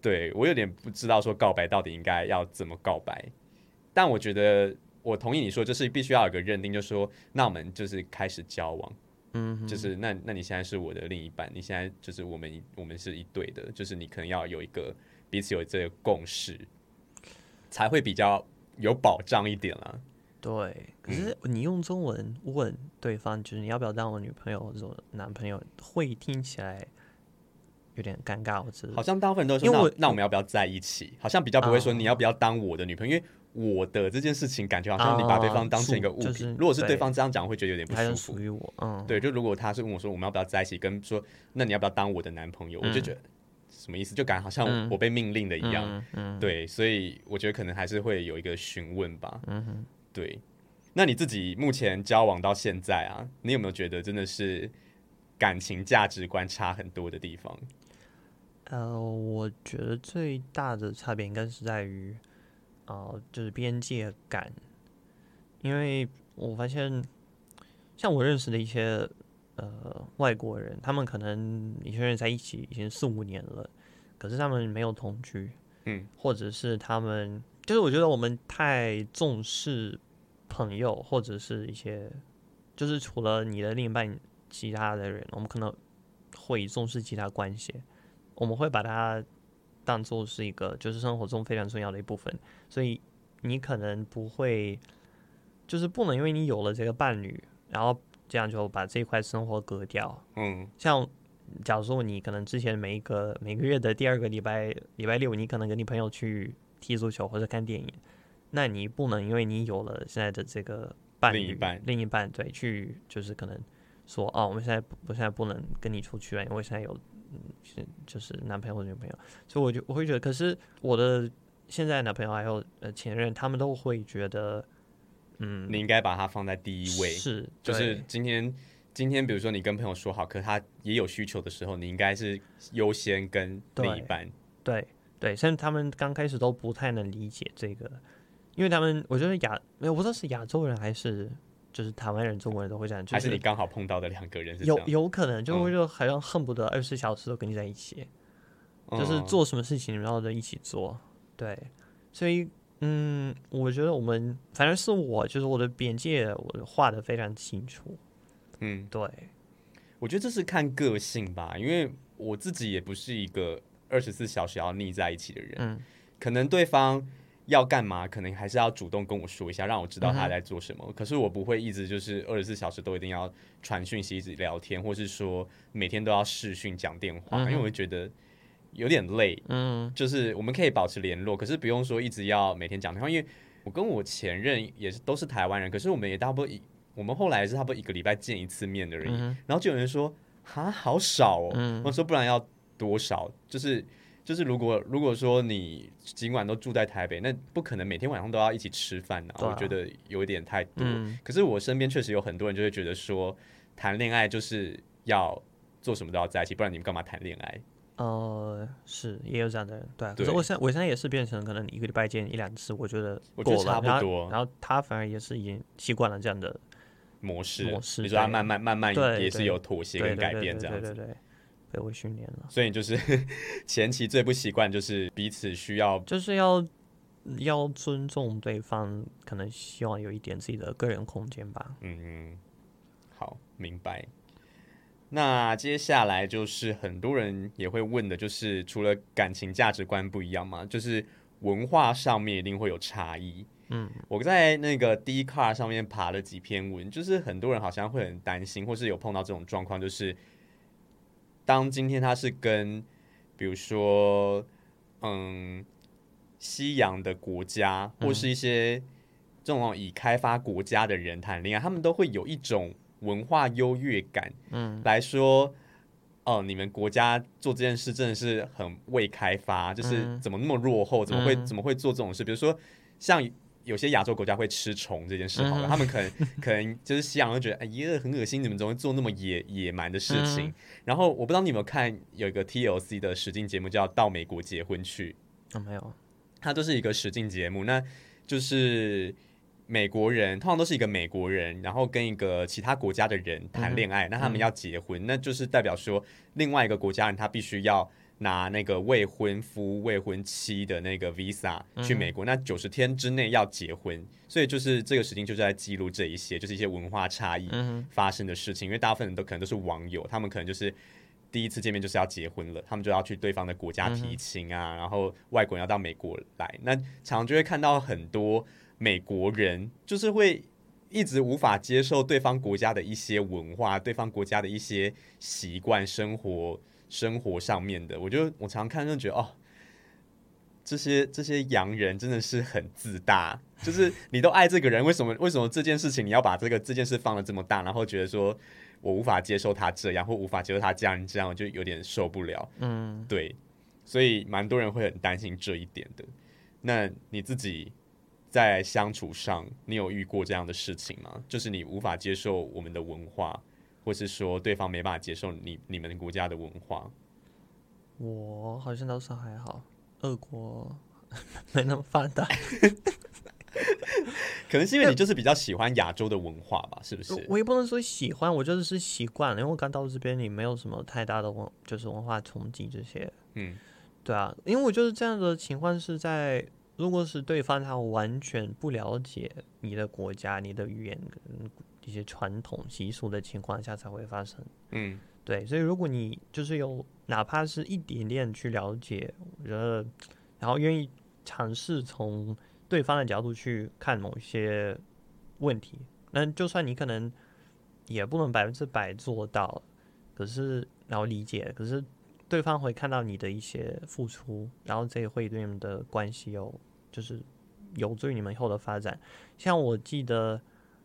对，我有点不知道说告白到底应该要怎么告白，但我觉得我同意你说，就是必须要有个认定，就是说那我们就是开始交往。就是那你现在是我的另一半，你现在就是我们是一对的，就是你可能要有一个彼此有这个共识，才会比较有保障一点啦。 对，可是你用中文问对方，就是你要不要当我女朋友或者我男朋友，会听起来有点尴尬，或者好像大部分人都说那我们要不要在一起？好像比较不会说你要不要当我的女朋友，因为我的这件事情感觉好像你把对方当成一个物品。如果是对方这样讲，会觉得有点不舒服。 还是属于我， 对，就如果他是问我说我们要不要在一起，跟说那你要不要当我的男朋友，我就觉得什么意思？就感觉好像我被命令的一样。对，所以我觉得可能还是会有一个询问吧。对。那你自己目前交往到现在啊，你有没有觉得真的是感情价值观差很多的地方？ 我觉得最大的差别应该是在于，就是边界感。因为我发现，像我认识的一些外国人，他们可能一些人在一起已经4-5年了，可是他们没有同居，或者是他们就是我觉得我们太重视朋友或者是一些，就是除了你的另一半，其他的人，我们可能会重视其他关系。我们会把它当做是一个就是生活中非常重要的一部分，所以你可能不会，就是不能因为你有了这个伴侣，然后这样就把这一块生活割掉。像假如说你可能之前每个月的第2个礼拜六，你可能跟你朋友去踢足球或者看电影，那你不能因为你有了现在的这个伴侣另一半对，去就是可能说我现在不能跟你出去了，因为我现在有就是男朋友或女朋友，所以我会觉得，可是我的现在的男朋友还有前任，他们都会觉得， 你应该把它放在第一位， 是， 就是今天比如说你跟朋友说好，可是他也有需求的时候，你应该是优先跟另一半。 对，甚至他们刚开始都不太能理解这个，因为他们我觉得我不知道是亚洲人还是就是台湾人、中国人都会这样，就是、 还是你刚好碰到的2个人是这样？ 有可能就好像恨不得24小时都跟你在一起，就是做什么事情然后都一起做。对，所以我觉得反正是就是我的边界我画得非常清楚。对， 我觉得这是看个性吧，因为我自己也不是一个24小时要腻在一起的人，可能对方要干嘛，可能还是要主动跟我说一下，让我知道他在做什么。可是我不会一直就是24小时都一定要传讯息、一直聊天，或是说每天都要视讯讲电话，因为我会觉得有点累。就是我们可以保持联络，可是不用说一直要每天讲电话。因为我跟我前任也是都是台湾人，可是我们也我们后来是差不多1个礼拜见1次面的而已。然后就有人说好少哦，我说不然要多少？就是如果说你尽管都住在台北，那不可能每天晚上都要一起吃饭啊，我觉得有点太多。可是我身边确实有很多人就会觉得说，谈恋爱就是要做什么都要在一起，不然你们干嘛谈恋爱？ 是也有这样的人，对。可是我现在也是变成可能1个礼拜见1-2次，我觉得差不多。 然后他反而也是已经习惯了这样的模式。你说他慢慢也是有妥协跟改变这样子。 对，被我训练了。 所以就是前期最不习惯就是彼此需要， 就是要尊重对方，可能希望有一点自己的个人空间吧。 好，明白。那接下来就是很多人也会问的，就是除了感情价值观不一样嘛，就是文化上面一定会有差异。我在那个 Dcard 上面爬了几篇文，就是很多人好像会很担心，或是有碰到这种状况，就是当今天他是跟比如说西洋的国家，或是一些这种已开发国家的人谈恋爱，他们都会有一种文化优越感，来说你们国家做这件事真的是很未开发，就是怎么那么落后，怎么会做这种事？比如说像有些亚洲国家会吃虫这件事好了，他们可能就是西洋人觉得哎呀很恶心，你们怎么会做那么野蛮的事情？然后我不知道你有没有看有一个 TLC 的实境节目叫《到美国结婚去》， 没有， 它就是一个实境节目，那就是美国人通常都是一个美国人，然后跟一个其他国家的人谈恋爱，那他们要结婚，那就是代表说另外一个国家人他必须要拿那个未婚夫未婚妻的那个 visa 去美国，那90天之内要结婚，所以就是这个时间就是在记录这一些，就是一些文化差异发生的事情。因为大部分人都可能都是网友，他们可能就是第一次见面就是要结婚了，他们就要去对方的国家提亲啊，然后外国人要到美国来，那常常就会看到很多美国人就是会一直无法接受对方国家的一些文化，对方国家的一些习惯、生活上面的。我常常看就觉得这些洋人真的是很自大，就是你都爱这个人，为什么这件事情你要把这件事放得这么大，然后觉得说我无法接受他这样，或无法接受他这样，我就有点受不了。对，所以蛮多人会很担心这一点的。那你自己在相处上，你有遇过这样的事情吗？就是你无法接受我们的文化，或是说对方没办法接受你们国家的文化？ 我好像倒是还好，俄国没那么发达。 可能是因为你就是比较喜欢亚洲的文化吧，是不是？ 我也不能说喜欢，我就是习惯了，因为我刚到这边，你没有什么太大的就是文化冲击这些。对啊，因为我觉得这样的情况是在，如果是对方他完全不了解你的国家、你的语言跟一些传统习俗的情况下才会发生。对，所以如果你就是有哪怕是一点点去了解，我觉得，然后愿意尝试从对方的角度去看某些问题，那就算你可能也不能100%做到，可是然后理解，可是对方会看到你的一些付出，然后这也会对你们的关系就是有助于你们以后的发展。像我记得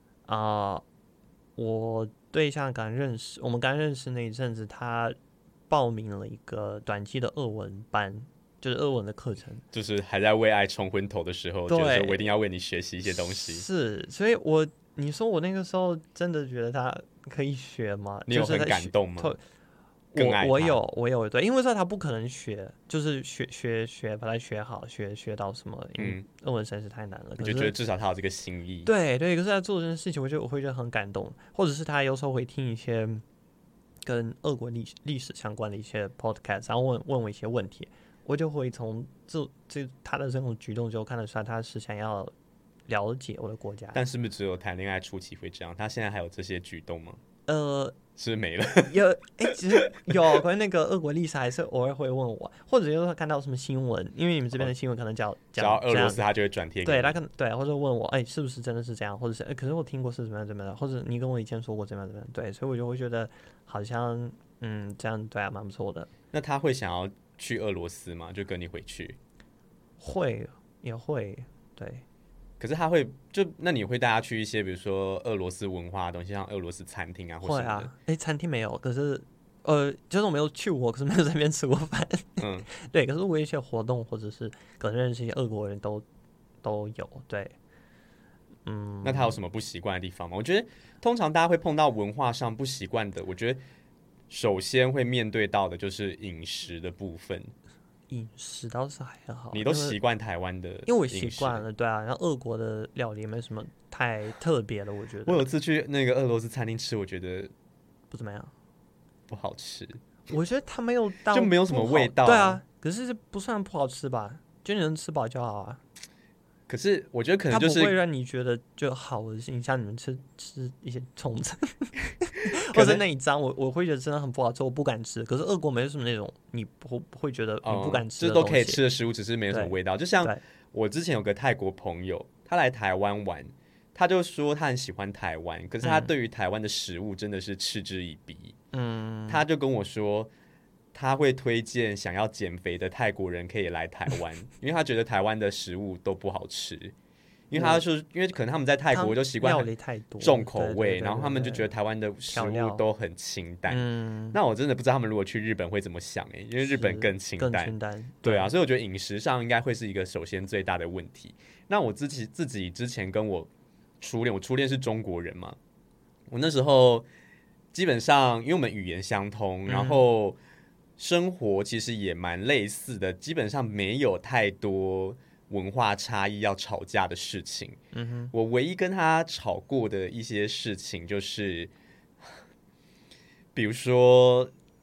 我对象我们刚认识那一阵子，他报名了一个短期的俄文班，就是俄文的课程， 就是还在为爱冲昏头的时候，觉得说我一定要为你学习一些东西。 是，所以你说我那个时候真的觉得他可以学吗？ 你有很感动吗？ 我有对，因为说他不可能学，就是学把它学好，学到什么？俄文实在是太难了。 你就觉得至少他有这个心意。 对，可是他做这件事情，我会觉得很感动，或者是他有时候会听一些跟俄国历史相关的一些 podcast，然后问我一些问题，我就会从他的这种举动就看得出来，他是想要了解我的国家。 但是不是只有谈恋爱初期会这样？他现在还有这些举动吗？是不是没了？ 其实有关于那个俄国历史，还是偶尔会问我，或者就是看到什么新闻，因为你们这边的新闻可能讲俄罗斯，他就会转贴给你。对，或者问我，是不是真的是这样，或者是可是我听过是怎么样，或者你跟我以前说过怎么样，对，所以我就会觉得好像这样对啊，蛮不错的。 那他会想要去俄罗斯吗？就跟你回去？ 也会，对。 可是他会那你会带他去一些比如说俄罗斯文化的东西，像俄罗斯餐厅啊，或什么的？ 会啊，餐厅没有，可是就是我没有去过，可是没有在那边吃过饭。对，可是我有一些活动或者是可能认识一些俄国人都有，对。 那他有什么不习惯的地方吗？我觉得通常大家会碰到文化上不习惯的，我觉得首先会面对到的就是饮食的部分。 饮食倒是还好， 你都习惯台湾的饮食， 因为我习惯了，对啊。然后俄国的料理没什么太特别的，我觉得。 我有次去那个俄罗斯餐厅吃，我觉得不怎么样， 不好吃。 我觉得它没有到就没有什么味道， 对啊。可是不算不好吃吧？就你能吃饱就好啊。 可是我觉得可能就是它不会让你觉得就好恶心，像你们吃一些虫子，或者那一张我会觉得真的很不好吃，我不敢吃。可是俄国没有什么那种你不会觉得你不敢吃的东西， 都可以吃的食物，只是没有什么味道。就像我之前有个泰国朋友，他来台湾玩，他就说他很喜欢台湾，可是他对于台湾的食物真的是嗤之以鼻。他就跟我说，他会推荐想要减肥的泰国人可以来台湾，因为他觉得台湾的食物都不好吃。因为他说，因为可能他们在泰国就习惯重口味，然后他们就觉得台湾的食物都很清淡。那我真的不知道他们如果去日本会怎么想因为日本更清淡。对啊，所以我觉得饮食上应该会是一个首先最大的问题。那我自己之前跟我初恋是中国人嘛，我那时候基本上因为我们语言相通，然后生活其实也蛮类似的，基本上没有太多文化差异要吵架的事情。我唯一跟他吵过的一些事情就是，比如说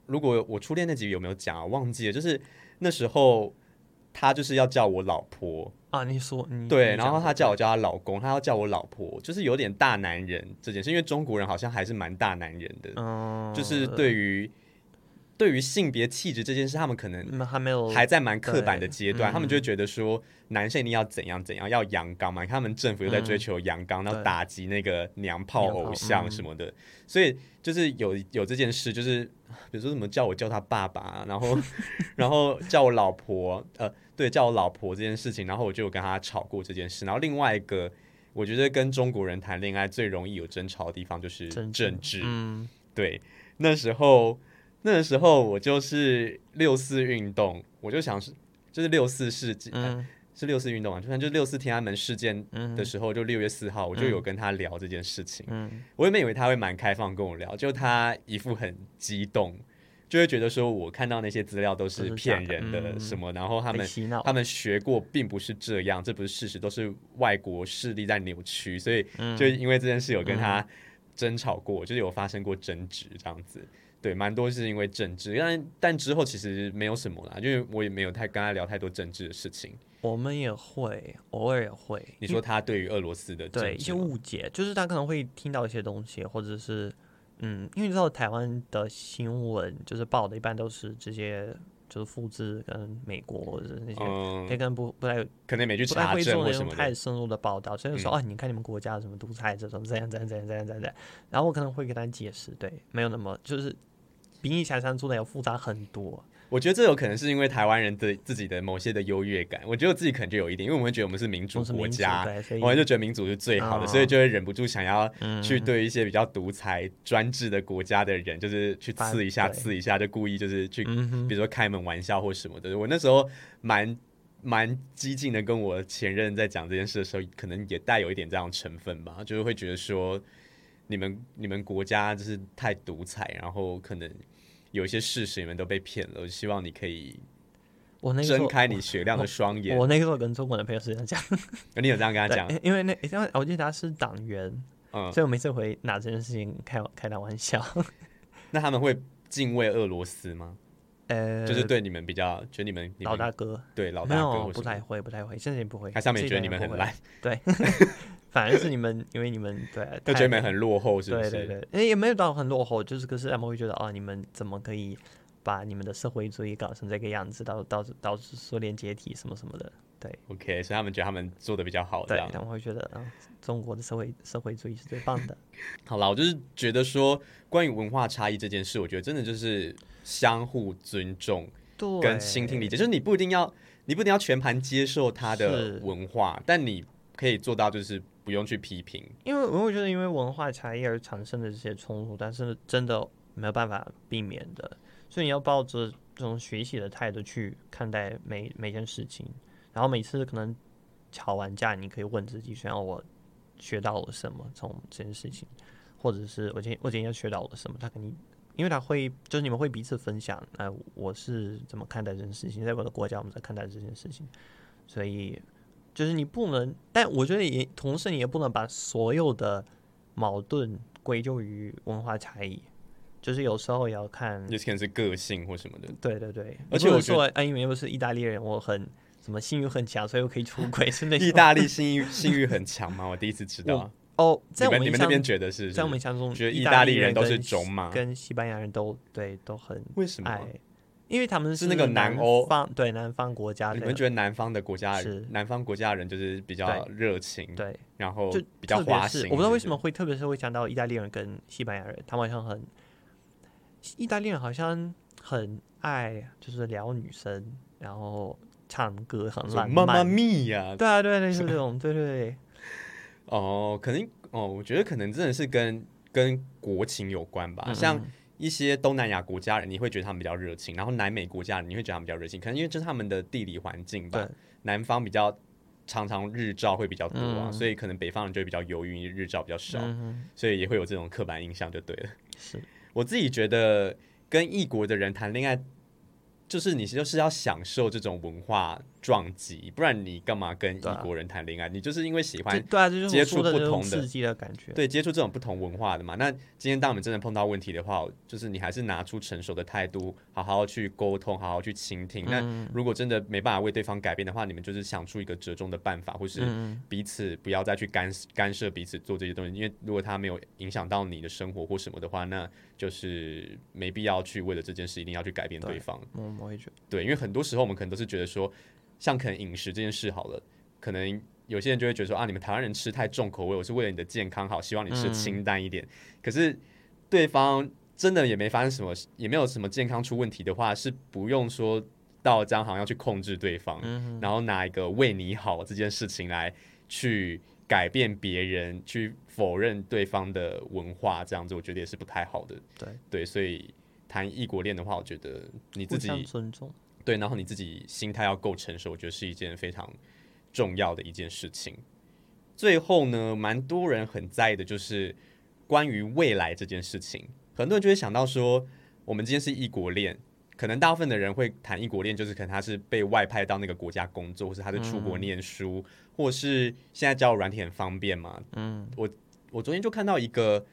如果我初恋那集有没有讲啊？忘记了，就是那时候他就是要叫我老婆啊，你说对，然后他叫他老公，他要叫我老婆，就是有点大男人这件事，因为中国人好像还是蛮大男人的，就是对于性别气质这件事，他们可能还在蛮刻板的阶段，他们就会觉得说男生一定要怎样怎样，要阳刚嘛。你看他们政府又在追求阳刚，然后打击那个娘炮偶像什么的，所以就是有这件事，就是比如说什么叫他爸爸，然后叫我老婆，对，叫我老婆这件事情，然后我就有跟他吵过这件事。然后另外一个，我觉得跟中国人谈恋爱最容易有争吵的地方就是政治，对，那时候我就是6·4运动，我就想就是6·4事件，是6·4运动啊，就6·4天安门事件的时候，就6月4号，我就有跟他聊这件事情。我原本以为他会蛮开放跟我聊，就他一副很激动，就会觉得说我看到那些资料都是骗人的什么，然后他们学过并不是这样，这不是事实，都是外国势力在扭曲，所以就因为这件事有跟他争吵过，就是有发生过争执这样子。对，蛮多是因为政治，但之后其实没有什么啦，因为我也没有跟他聊太多政治的事情。 我们也会，偶尔也会。 你说他对于俄罗斯的政治对一些误解，就是他可能会听到一些东西，或者是因为你知道台湾的新闻就是报的一般都是直接就是复制跟美国或者那些，可能不太可能没去查证或什么的， 太深入的报道，所以说你看你们国家什么独裁这种这样，然后我可能会跟他解释，对，没有那么就是比你想象中的要复杂很多。 我觉得这有可能是因为台湾人的自己的某些的优越感，我觉得我自己可能就有一点，因为我们会觉得我们是民主国家，我们就觉得民主是最好的，所以就会忍不住想要去对一些比较独裁专制的国家的人，就是去刺一下，就故意就是去，比如说开门玩笑或什么的。我那时候蛮激进的，跟我前任在讲这件事的时候，可能也带有一点这样的成分吧，就是会觉得说你们国家就是太独裁，然后可能有一些事实你们都被骗了，我希望你可以睁开你雪亮的双眼。 我那个时候跟中国的朋友是这样讲， 你有这样跟他讲？ 因为我记得他是党员，所以我每次会拿这件事情开他玩笑。 那他们会敬畏俄罗斯吗？就是对你们比较觉得你们老大哥， 对老大哥没有不太会，现在也不会。 他上面觉得你们很烂， 对。反而是你们，因为你们对， 就觉得你们很落后，是不是？ 对，也没有到很落后，就是可是他们会觉得你们怎么可以把你们的社会主义搞成这个样子，导致苏联解体什么什么的，对。 OK， 所以他们觉得他们做的比较好，对， 他们会觉得中国的社会主义是最棒的。 好啦，我就是觉得说，关于文化差异这件事，我觉得真的就是相互尊重跟倾听理解，就是你不一定要全盘接受他的文化，但你可以做到就是不用去批评， 因为我会觉得因为文化差异而产生的这些冲突，但是真的没有办法避免的，所以你要抱着这种学习的态度去看待每件事情，然后每次可能吵完架，你可以问自己，虽然我学到了什么从这件事情，或者是我今天学到了什么，他肯定。因为他会，就是你们会彼此分享，我是怎么看待这件事情，在我的国家我们在看待这件事情，所以就是你不能，但我觉得同时你也不能把所有的矛盾归咎于文化差异，就是有时候也要看， 有可能是个性或什么的。 对，而且我说，因为我是意大利人，我很什么性欲很强，所以我可以出轨，是那种。 意大利性欲很强吗？我第一次知道。 在你们那边觉得是？ 在我们印象中， 觉得意大利人都是种马， 跟西班牙人都很为什么？ 因为他们是那个南欧南方国家的。 你们觉得南方国家的人就是比较热情， 对， 然后就比较花心。 我不知道为什么会，特别是会讲到意大利人跟西班牙人，他们好像意大利人好像很爱就是聊女生，然后唱歌很浪漫， 妈妈咪呀， 对啊，对，是这种，对。 可能我觉得可能真的是跟国情有关吧。像一些东南亚国家人，你会觉得他们比较热情，然后南美国家人你会觉得他们比较热情，可能因为这是他们的地理环境吧。南方比较常常日照会比较多啊，所以可能北方人就会比较忧郁，日照比较少，所以也会有这种刻板印象就对了。 是我自己觉得跟异国的人谈恋爱，就是你就是要享受这种文化撞击，不然你干嘛跟异国人谈恋爱？你就是因为喜欢接触不同的刺激的感觉， 对，接触这种不同文化的嘛。那今天当我们真的碰到问题的话，就是你还是拿出成熟的态度，好好去沟通，好好去倾听。那如果真的没办法为对方改变的话，你们就是想出一个折中的办法，或是彼此不要再去干涉彼此做这些东西。因为如果他没有影响到你的生活或什么的话，那就是没必要去为了这件事一定要去改变对方。 我会觉得对，因为很多时候我们可能都是觉得说，像可能饮食这件事好了，可能有些人就会觉得说啊，你们台湾人吃太重口味，我是为了你的健康好，希望你吃清淡一点。可是对方真的也没发生什么，也没有什么健康出问题的话，是不用说到这样好像要去控制对方，然后拿一个为你好这件事情来去改变别人，去否认对方的文化，这样子我觉得也是不太好的。对，所以谈异国恋的话，我觉得你自己互相尊重， 对，然后你自己心态要够成熟，我觉得是一件非常重要的一件事情。最后呢，蛮多人很在意的就是关于未来这件事情，很多人就会想到说，我们今天是异国恋，可能大部分的人会谈异国恋，就是可能他是被外派到那个国家工作，或是他是出国念书，或是现在交友软体很方便嘛。我昨天就看到一个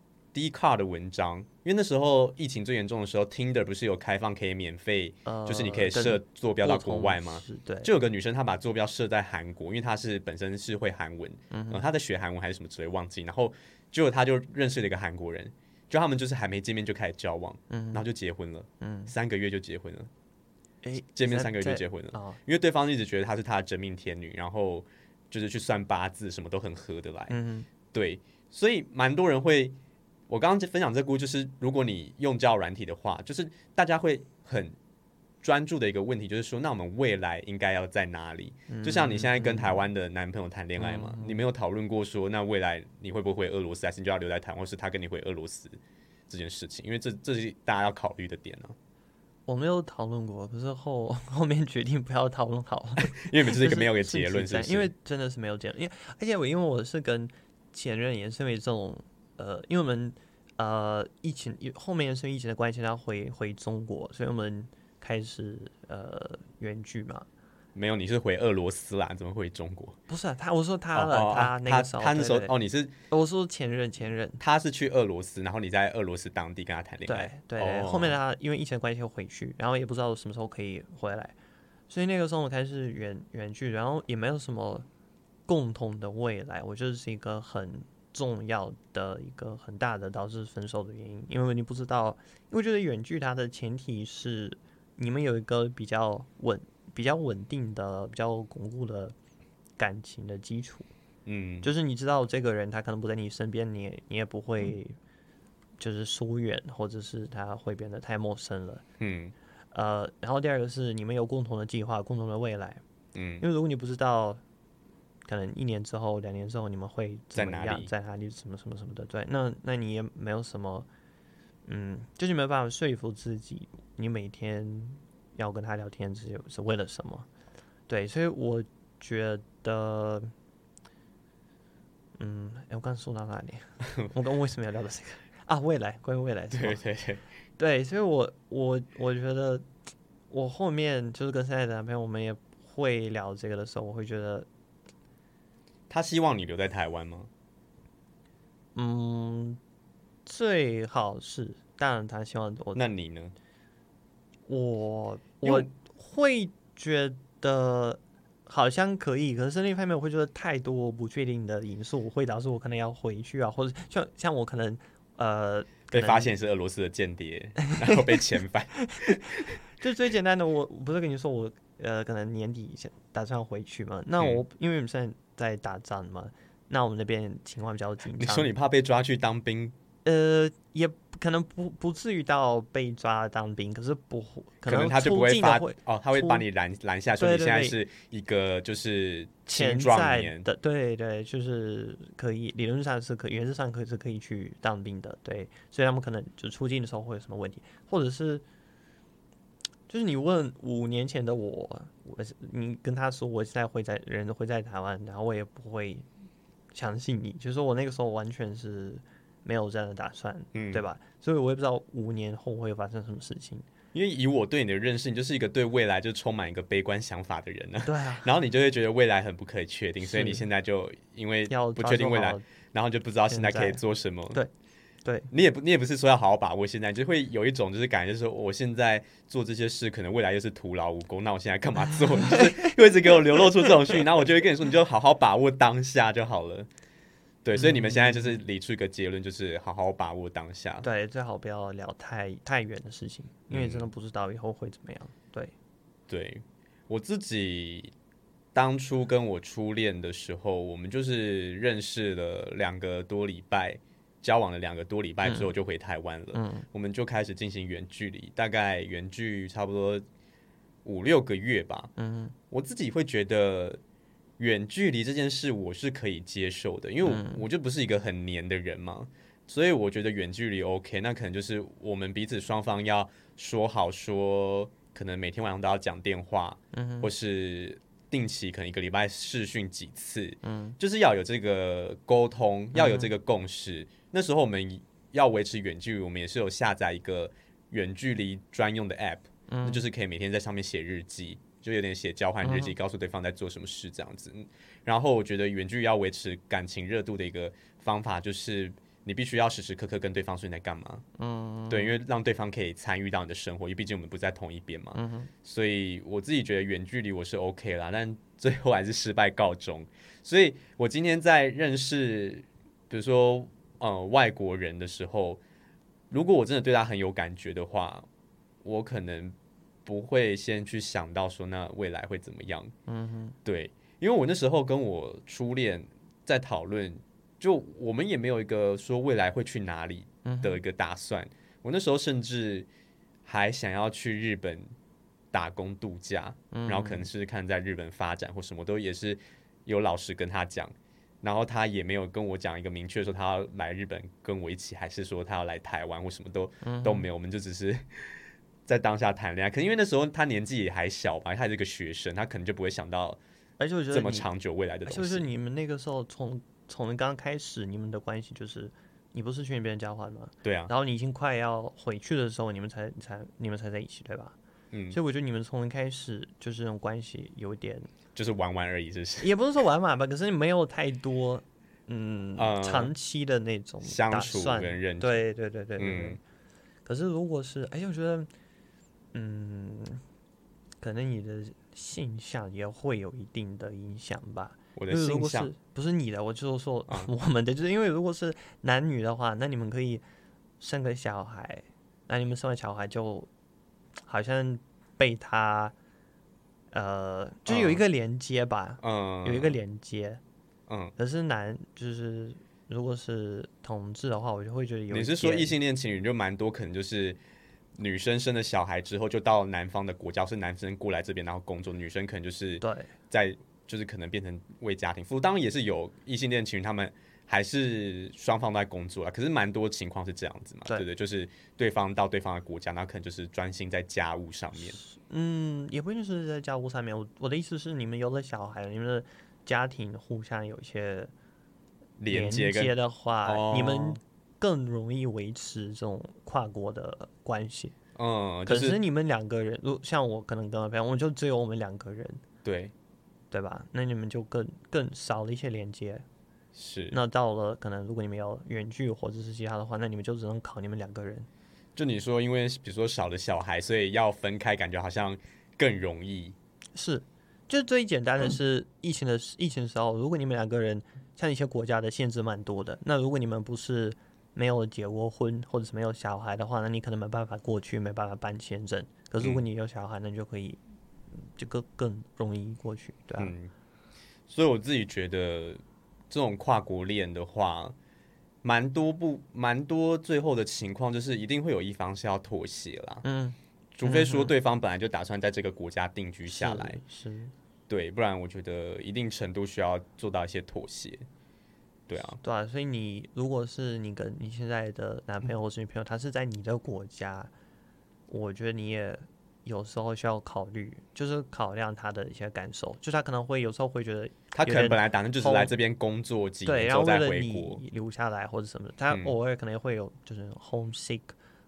Dcard 的文章，因为那时候疫情最严重的时候 ，Tinder 不是有开放可以免费，就是你可以设坐标到国外吗？ 对， 就有个女生她把坐标设在韩国，因为她是本身是会韩文，她在学韩文还是什么之类忘记，然后结果她就认识了一个韩国人，就他们就是还没见面就开始交往，然后就结婚了，3个月就结婚了，见面3个月就结婚了，因为对方一直觉得她是他的真命天女，然后就是去算八字，什么都很合得来，对，所以蛮多人会。我刚刚分享这个故事，就是如果你用交友软体的话，就是大家会很专注的一个问题，就是说，那我们未来应该要在哪里？就像你现在跟台湾的男朋友谈恋爱嘛，你没有讨论过说，那未来你会不会回俄罗斯，还是你就要留在台湾，或是他跟你回俄罗斯这件事情？因为这是大家要考虑的点呢。 我没有讨论过，可是后面决定不要讨论好了， 因为你们就是一个没有个结论，是不是？ 因为真的是没有结论，而且因为我是跟前任也是因为这种。因为我们疫情后面也是因为疫情的关系，他回中国，所以我们开始远距嘛。 没有，你是回俄罗斯啦，怎么回中国？ 不是我说他了，他那个时候， 他那时候你是我说前任， 他是去俄罗斯，然后你在俄罗斯当地跟他谈恋爱。 对，后面他因为疫情的关系又回去，然后也不知道什么时候可以回来，所以那个时候我们开始远距，然后也没有什么共同的未来，我就是一个很重要的一个很大的导致分手的原因，因为你不知道，因为我觉得远距它的前提是你们有一个比较稳定的、比较巩固的感情的基础，就是你知道这个人他可能不在你身边，你也不会就是疏远，或者是他会变得太陌生了，然后第二个是你们有共同的计划、共同的未来，因为如果你不知道。可能1年之后、2年之后，你们会怎么样？在哪里？什么的？对，那你也没有什么，就是没有办法说服自己，你每天要跟他聊天是为了什么？对，所以我觉得，我刚刚说到哪里？我刚为什么要聊到这个啊？未来，关于未来是吗？对，所以我觉得，我后面就是跟现在的男朋友，我们也会聊这个的时候，我会觉得。 他希望你留在台湾吗？ 最好是，当然他希望我。 那你呢？ 我会觉得好像可以，可是另一方面我会觉得太多不确定的因素会导致我可能要回去啊，或者像我可能被发现是俄罗斯的间谍，然后被遣返。 就最简单的，我不是跟你说我可能年底打算回去嘛？那我因为我们现在打仗嘛，那我们那边情况比较紧张。 你说你怕被抓去当兵？ 也可能不至于到被抓当兵，可是可能他就不会他会把你拦下，说你现在是一个就是青壮年的，对，就是可以理论上是原则上是可以去当兵的，对，所以他们可能就出境的时候会有什么问题，或者是就是你问5年前的你跟他说我现在人会在台湾，然后我也不会相信你，就是说我那个时候完全是没有这样的打算，对吧？所以我也不知道5年后会发生什么事情。 因为以我对你的认识，你就是一个对未来就充满一个悲观想法的人呢。 对啊， 然后你就会觉得未来很不可以确定，所以你现在就因为不确定未来，然后就不知道现在可以做什么。 对， 你也不是说要好好把握现在，就会有一种就是感觉，就是说我现在做这些事，可能未来又是徒劳无功，那我现在干嘛做？就是又一直给我流露出这种讯息，然后我就会跟你说，你就好好把握当下就好了。对，所以你们现在就是理出一个结论，就是好好把握当下。 对，最好不要聊太远的事情，因为真的不知道以后会怎么样。 对，我自己当初跟我初恋的时候，我们就是认识了2个多礼拜。交往了2个多礼拜之后就回台湾了，我们就开始进行远距离，大概远距差不多5-6个月吧。我自己会觉得远距离这件事我是可以接受的，因为我就不是一个很黏的人嘛，所以我觉得远距离 OK。那可能就是我们彼此双方要说好说，可能每天晚上都要讲电话，或是定期可能1个礼拜视讯几次，就是要有这个沟通，要有这个共识。那时候我们要维持远距离，我们也是有下载一个远距离专用的 App，那就是可以每天在上面写日记，就有点写交换日记，告诉对方在做什么事这样子。然后我觉得远距离要维持感情热度的一个方法，就是你必须要时时刻刻跟对方说你在干嘛。对，因为让对方可以参与到你的生活，因为毕竟我们不在同一边嘛。所以我自己觉得远距离我是 OK 啦，但最后还是失败告终。所以我今天在认识，比如说外国人的时候，如果我真的对他很有感觉的话，我可能不会先去想到说那未来会怎么样。对，因为我那时候跟我初恋在讨论，就我们也没有一个说未来会去哪里的一个打算。我那时候甚至还想要去日本打工度假，然后可能是看在日本发展或什么，都也是有老实跟他讲。然后他也没有跟我讲一个明确说他要来日本跟我一起，还是说他要来台湾或什么都没有，我们就只是在当下谈恋爱。可能因为那时候他年纪也还小吧，他还是个学生，他可能就不会想到这么长久未来的东西。 就是你们那个时候从刚刚开始，你们的关系就是你不是去那边交换吗？ 对啊。 然后你已经快要回去的时候，你们才在一起，对吧？所以我觉得你们从一开始就是那种关系有点。 就是玩玩而已，就是也不是说玩玩吧，可是没有太多长期的那种相处跟认知。 对。可是如果是我觉得可能你的性向也会有一定的影响吧。 我的性向不是你的，我就说我们的，就是因为如果是男女的话，那你们可以生个小孩，那你们生完小孩就好像被他。就有一个连接吧，有一个连接，可是就是如果是同志的话，我就会觉得有一点。 你是说异性恋情侣就蛮多，可能就是女生生了小孩之后就到南方的国家，是男生过来这边然后工作，女生可能就是在就是可能变成为家庭服务。当然也是有异性恋情侣，他们还是双方都在工作啦，可是蛮多情况是这样子嘛，对，就是对方到对方的国家，那可能就是专心在家务上面。 也不一定是在家务上面。我的意思是，你们有了小孩，你们的家庭互相有一些连接的话，你们更容易维持这种跨国的关系。可是你们2个人，像我可能跟我朋友，我就只有我们2个人，对吧？那你们就更少了一些连接。 是。 那到了可能如果你们有远距或者是其他的话，那你们就只能靠你们2个人。 就你说，因为比如说少了小孩，所以要分开，感觉好像更容易。 是，就最简单的是疫情的时候，如果你们2个人，像一些国家的限制蛮多的，那如果你们不是没有结过婚或者是没有小孩的话，那你可能没办法过去，没办法办签证。可是如果你有小孩，那你就可以就更容易过去，对啊。 所以我自己觉得这种跨国恋的话。蛮多最后的情况就是一定会有一方是要妥协啦，除非说对方本来就打算在这个国家定居下来， 是， 对，不然我觉得一定程度需要做到一些妥协，对啊， 所以你如果是你跟你现在的男朋友或是女朋友，他是在你的国家，我觉得你也有时候需要考虑，就是考量他的一些感受，就他可能会有时候会觉得他可能本来打算就是来这边工作几年之后再回国， 然后为了你留下来或者什么，他偶尔可能会有就是 homesick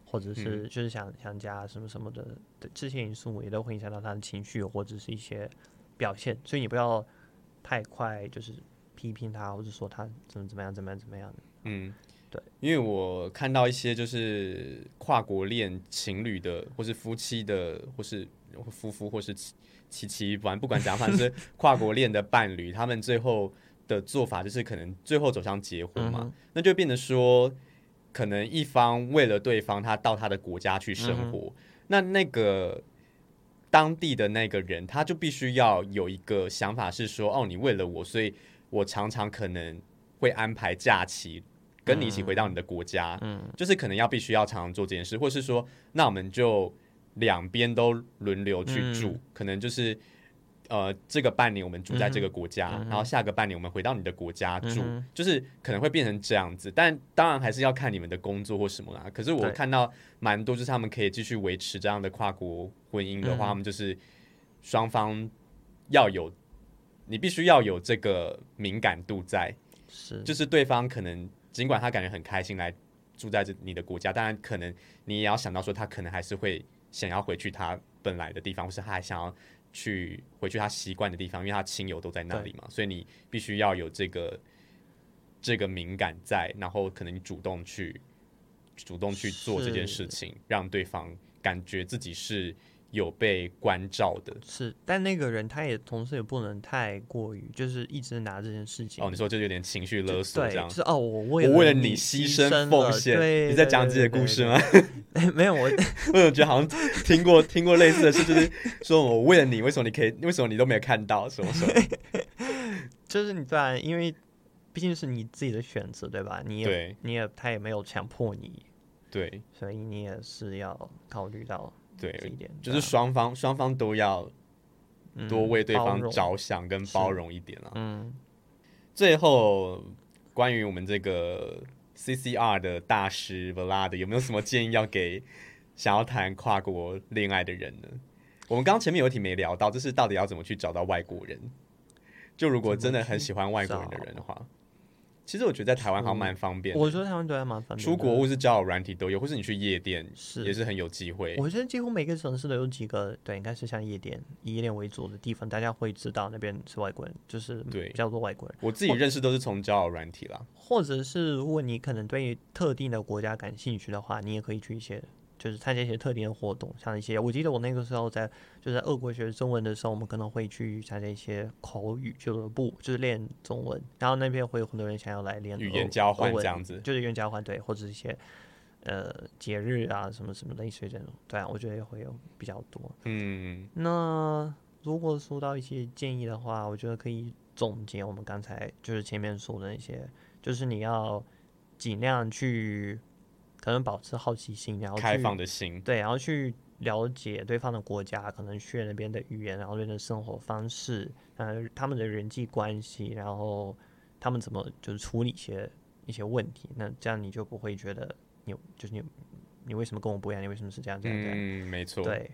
或者是就是想家什么什么的这些因素也都会影响到他的情绪或者是一些表现，所以你不要太快就是批评他，或者说他怎么样的。对， 因为我看到一些就是跨国恋情侣的，或是夫妻的，或是夫妇，或是妻，不管怎样，反正是跨国恋的伴侣，他们最后的做法就是可能最后走向结婚嘛，那就变得说，可能一方为了对方，他到他的国家去生活，那个当地的那个人，他就必须要有一个想法是说，哦，你为了我，所以我常常可能会安排假期。跟你一起回到你的国家，就是可能必须要常常做这件事，或是说，那我们就两边都轮流去住，可能就是这个半年我们住在这个国家，然后下个半年我们回到你的国家住，就是可能会变成这样子。但当然还是要看你们的工作或什么啦。可是我看到蛮多，就是他们可以继续维持这样的跨国婚姻的话，他们就是双方要有，你必须要有这个敏感度在，就是对方可能。尽管他感觉很开心来住在你的国家，当然可能你也要想到说，他可能还是会想要回去他本来的地方，或是他还想要回去他习惯的地方，因为他亲友都在那里嘛，所以你必须要有这个敏感在，然后可能你主动去做这件事情，让对方感觉自己是有被关照的。 是，但那个人他也同时也不能太过于就是一直拿这件事情。 你说就有点情绪勒索这样。 就是我为了你牺牲奉献。你在讲自己的故事吗？ 没有，我觉得好像听过类似的事，就是说我为了你，为什么你都没有看到什么什么？ 就是你对啊，因为毕竟是你自己的选择，对吧？他也没有强迫你， 对， 所以你也是要考虑到。 对，就是双方都要多为对方着想跟包容一点啦。最后关于我们这个 CCR 的大师 Vlad 有没有什么建议要给想要谈跨国恋爱的人呢？我们刚刚前面有一题没聊到，就是到底要怎么去找到外国人？就如果真的很喜欢外国人的人的话。其实我觉得在台湾好像蛮方便的。 我觉得台湾对还蛮方便的， 出国或是交友软体都有，或是你去夜店也是很有机会。 我觉得几乎每个城市都有几个，对，应该是像夜店，以夜店为主的地方，大家会知道那边是外国人，就是比较多外国人。 我自己认识都是从交友软体啦， 或者是如果你可能对特定的国家感兴趣的话，你也可以去一些。就是参加一些特定的活动，像一些我记得我那个时候在俄国学中文的时候，我们可能会去参加一些口语俱乐部，就是练中文，然后那边会有很多人想要来练语言交换这样子， 就是语言交换，对，或者一些节日啊什么什么类似这种，对啊，我觉得也会有比较多。那如果说到一些建议的话，我觉得可以总结我们刚才就是前面说的那些，就是你要尽量去。可能保持好奇心，然后开放的心， 对，然后去了解对方的国家，可能学那边的语言，然后那边的生活方式，他们的人际关系，然后他们怎么就是处理一些问题，那这样你就不会觉得你为什么跟我不一样？你为什么是这样？ 没错， 对，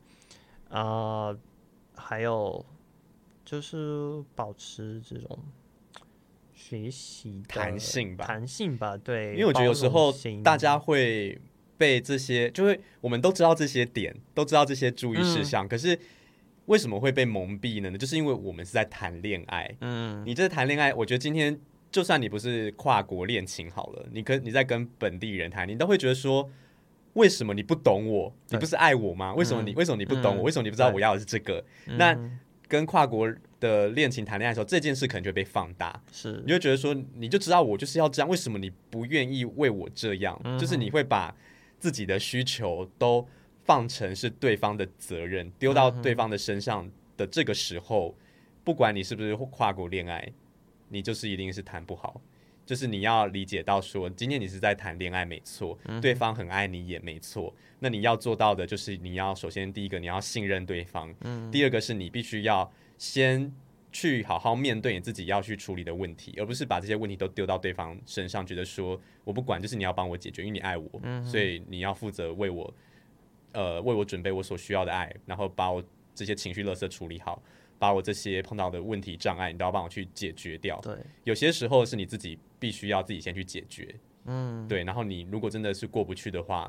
还有就是保持这种。学习弹性吧，对， 因为我觉得有时候大家会被这些，就是我们都知道这些点，都知道这些注意事项，可是为什么会被蒙蔽呢？就是因为我们是在谈恋爱，你这谈恋爱，我觉得今天就算你不是跨国恋情好了，你在跟本地人谈，你都会觉得说，为什么你不懂我？你不是爱我吗？为什么你不懂我？为什么你不知道我要的是这个？那跟跨国的恋情谈恋爱的时候，这件事可能就会被放大，你就觉得说，你就知道我就是要这样，为什么你不愿意为我这样？就是你会把自己的需求都放成是对方的责任，丢到对方的身上的这个时候，不管你是不是跨国恋爱，你就是一定是谈不好。就是你要理解到说，今天你是在谈恋爱没错，对方很爱你也没错，那你要做到的就是你要首先第一个你要信任对方，第二个是你必须要先去好好面对你自己要去处理的问题，而不是把这些问题都丢到对方身上，觉得说我不管，就是你要帮我解决，因为你爱我，所以你要负责为我准备我所需要的爱，然后把我这些情绪垃圾处理好，把我这些碰到的问题障碍你都要帮我去解决掉。 对， 有些时候是你自己必须要自己先去解决，对，然后你如果真的是过不去的话，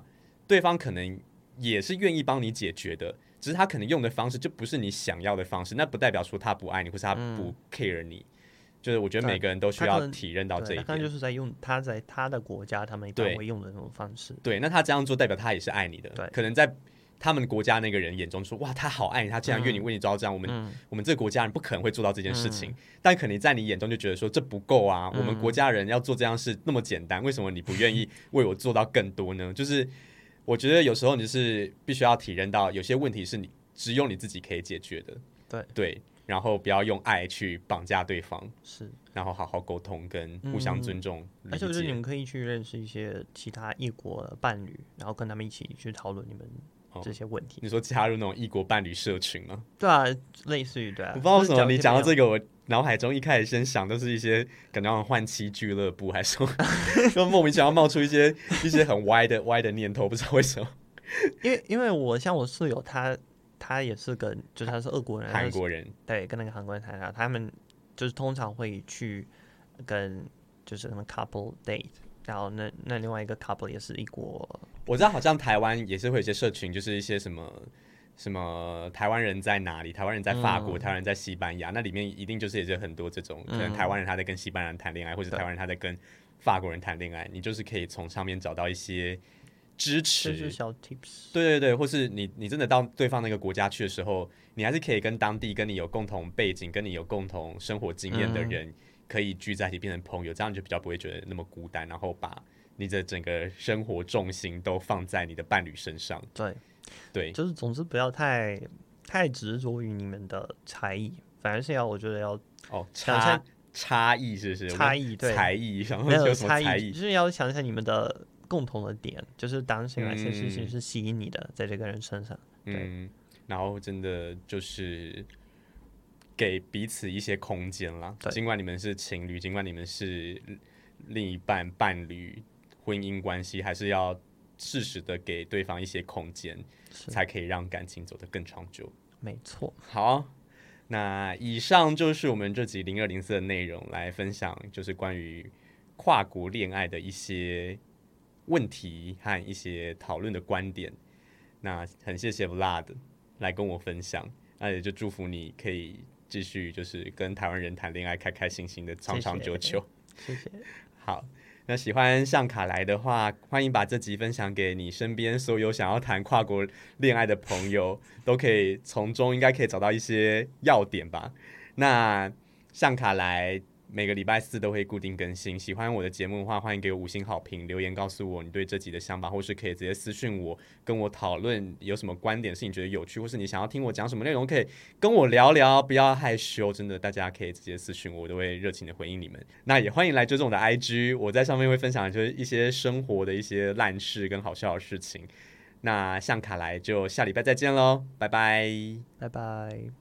对方可能也是愿意帮你解决的，只是他可能用的方式就不是你想要的方式，那不代表说他不爱你或是他不 care 你。就是我觉得每个人都需要体认到这一点。 他就是在用他在他的国家他们一般会用的那种方式。 对，那他这样做代表他也是爱你的。可能在他们国家那个人眼中说，哇，他好爱你，他竟然愿意为你做到这样，我们这个国家人不可能会做到这件事情。但可能在你眼中就觉得说这不够啊，我们国家人要做这样事那么简单，为什么你不愿意为我做到更多呢？就是我觉得有时候你就是必须要体认到，有些问题是你只有你自己可以解决的。对，然后不要用爱去绑架对方， 是，然后好好沟通跟互相尊重。 而且我觉得你们可以去认识一些其他异国的伴侣，然后跟他们一起去讨论你们这些问题。 你说加入那种异国伴侣社群吗？ 对啊，类似于对啊。 我不知道为什么你讲到这个，我脑海中一开始先想都是一些感觉像换妻俱乐部，还是就莫名其妙冒出一些很歪的念头，不知道为什么。 因为我像我室友他也是就是他是俄国人， 韩国人， 对，跟那个韩国人谈他们就是通常会去跟就是什么 couple date， 然后那另外一个 couple 也是异国。 我知道好像台湾也是会有一些社群，就是一些什么台湾人在哪里，台湾人在法国，台湾人在西班牙，那里面一定就是也是很多这种，可能台湾人他在跟西班牙人谈恋爱，或者台湾人他在跟法国人谈恋爱，你就是可以从上面找到一些支持， 就是小 tips。 对，或是你真的到对方那个国家去的时候，你还是可以跟当地跟你有共同背景、跟你有共同生活经验的人，可以聚在一起变成朋友，这样你就比较不会觉得那么孤单，然后把你的整个生活重心都放在你的伴侣身上。对， 就是总之不要太执着于你们的才艺，反而是我觉得要差异是不是？ 差异对才艺，然后没有有什么才艺？ 就是要想想你们的共同的点，就是当时哪些事情是吸引你的，在这个人身上。 然后真的就是给彼此一些空间啦。尽管你们是情侣，尽管你们是另一半、伴侣、婚姻关系，还是要适时的给对方一些空间，才可以让感情走得更长久。 没错。 好，那以上就是我们这集0204的内容，来分享就是关于跨国恋爱的一些问题和一些讨论的观点。那很谢谢 Vlad 来跟我分享，那也就祝福你可以继续就是跟台湾人谈恋爱，开开心心的，长长久久。 谢谢。 好，那喜欢向卡来的话，欢迎把这集分享给你身边所有想要谈跨国恋爱的朋友，都可以从中应该可以找到一些要点吧。那向卡来每个礼拜四都会固定更新，喜欢我的节目的话，欢迎给我5星好评，留言告诉我你对这集的想法，或是可以直接私讯我，跟我讨论有什么观点是你觉得有趣，或是你想要听我讲什么内容，可以跟我聊聊，不要害羞，真的大家可以直接私讯我，我都会热情的回应你们。那也欢迎来追踪我的 IG， 我在上面会分享就是一些生活的一些烂事跟好笑的事情。那向卡来就下礼拜再见咯，拜拜。 拜拜。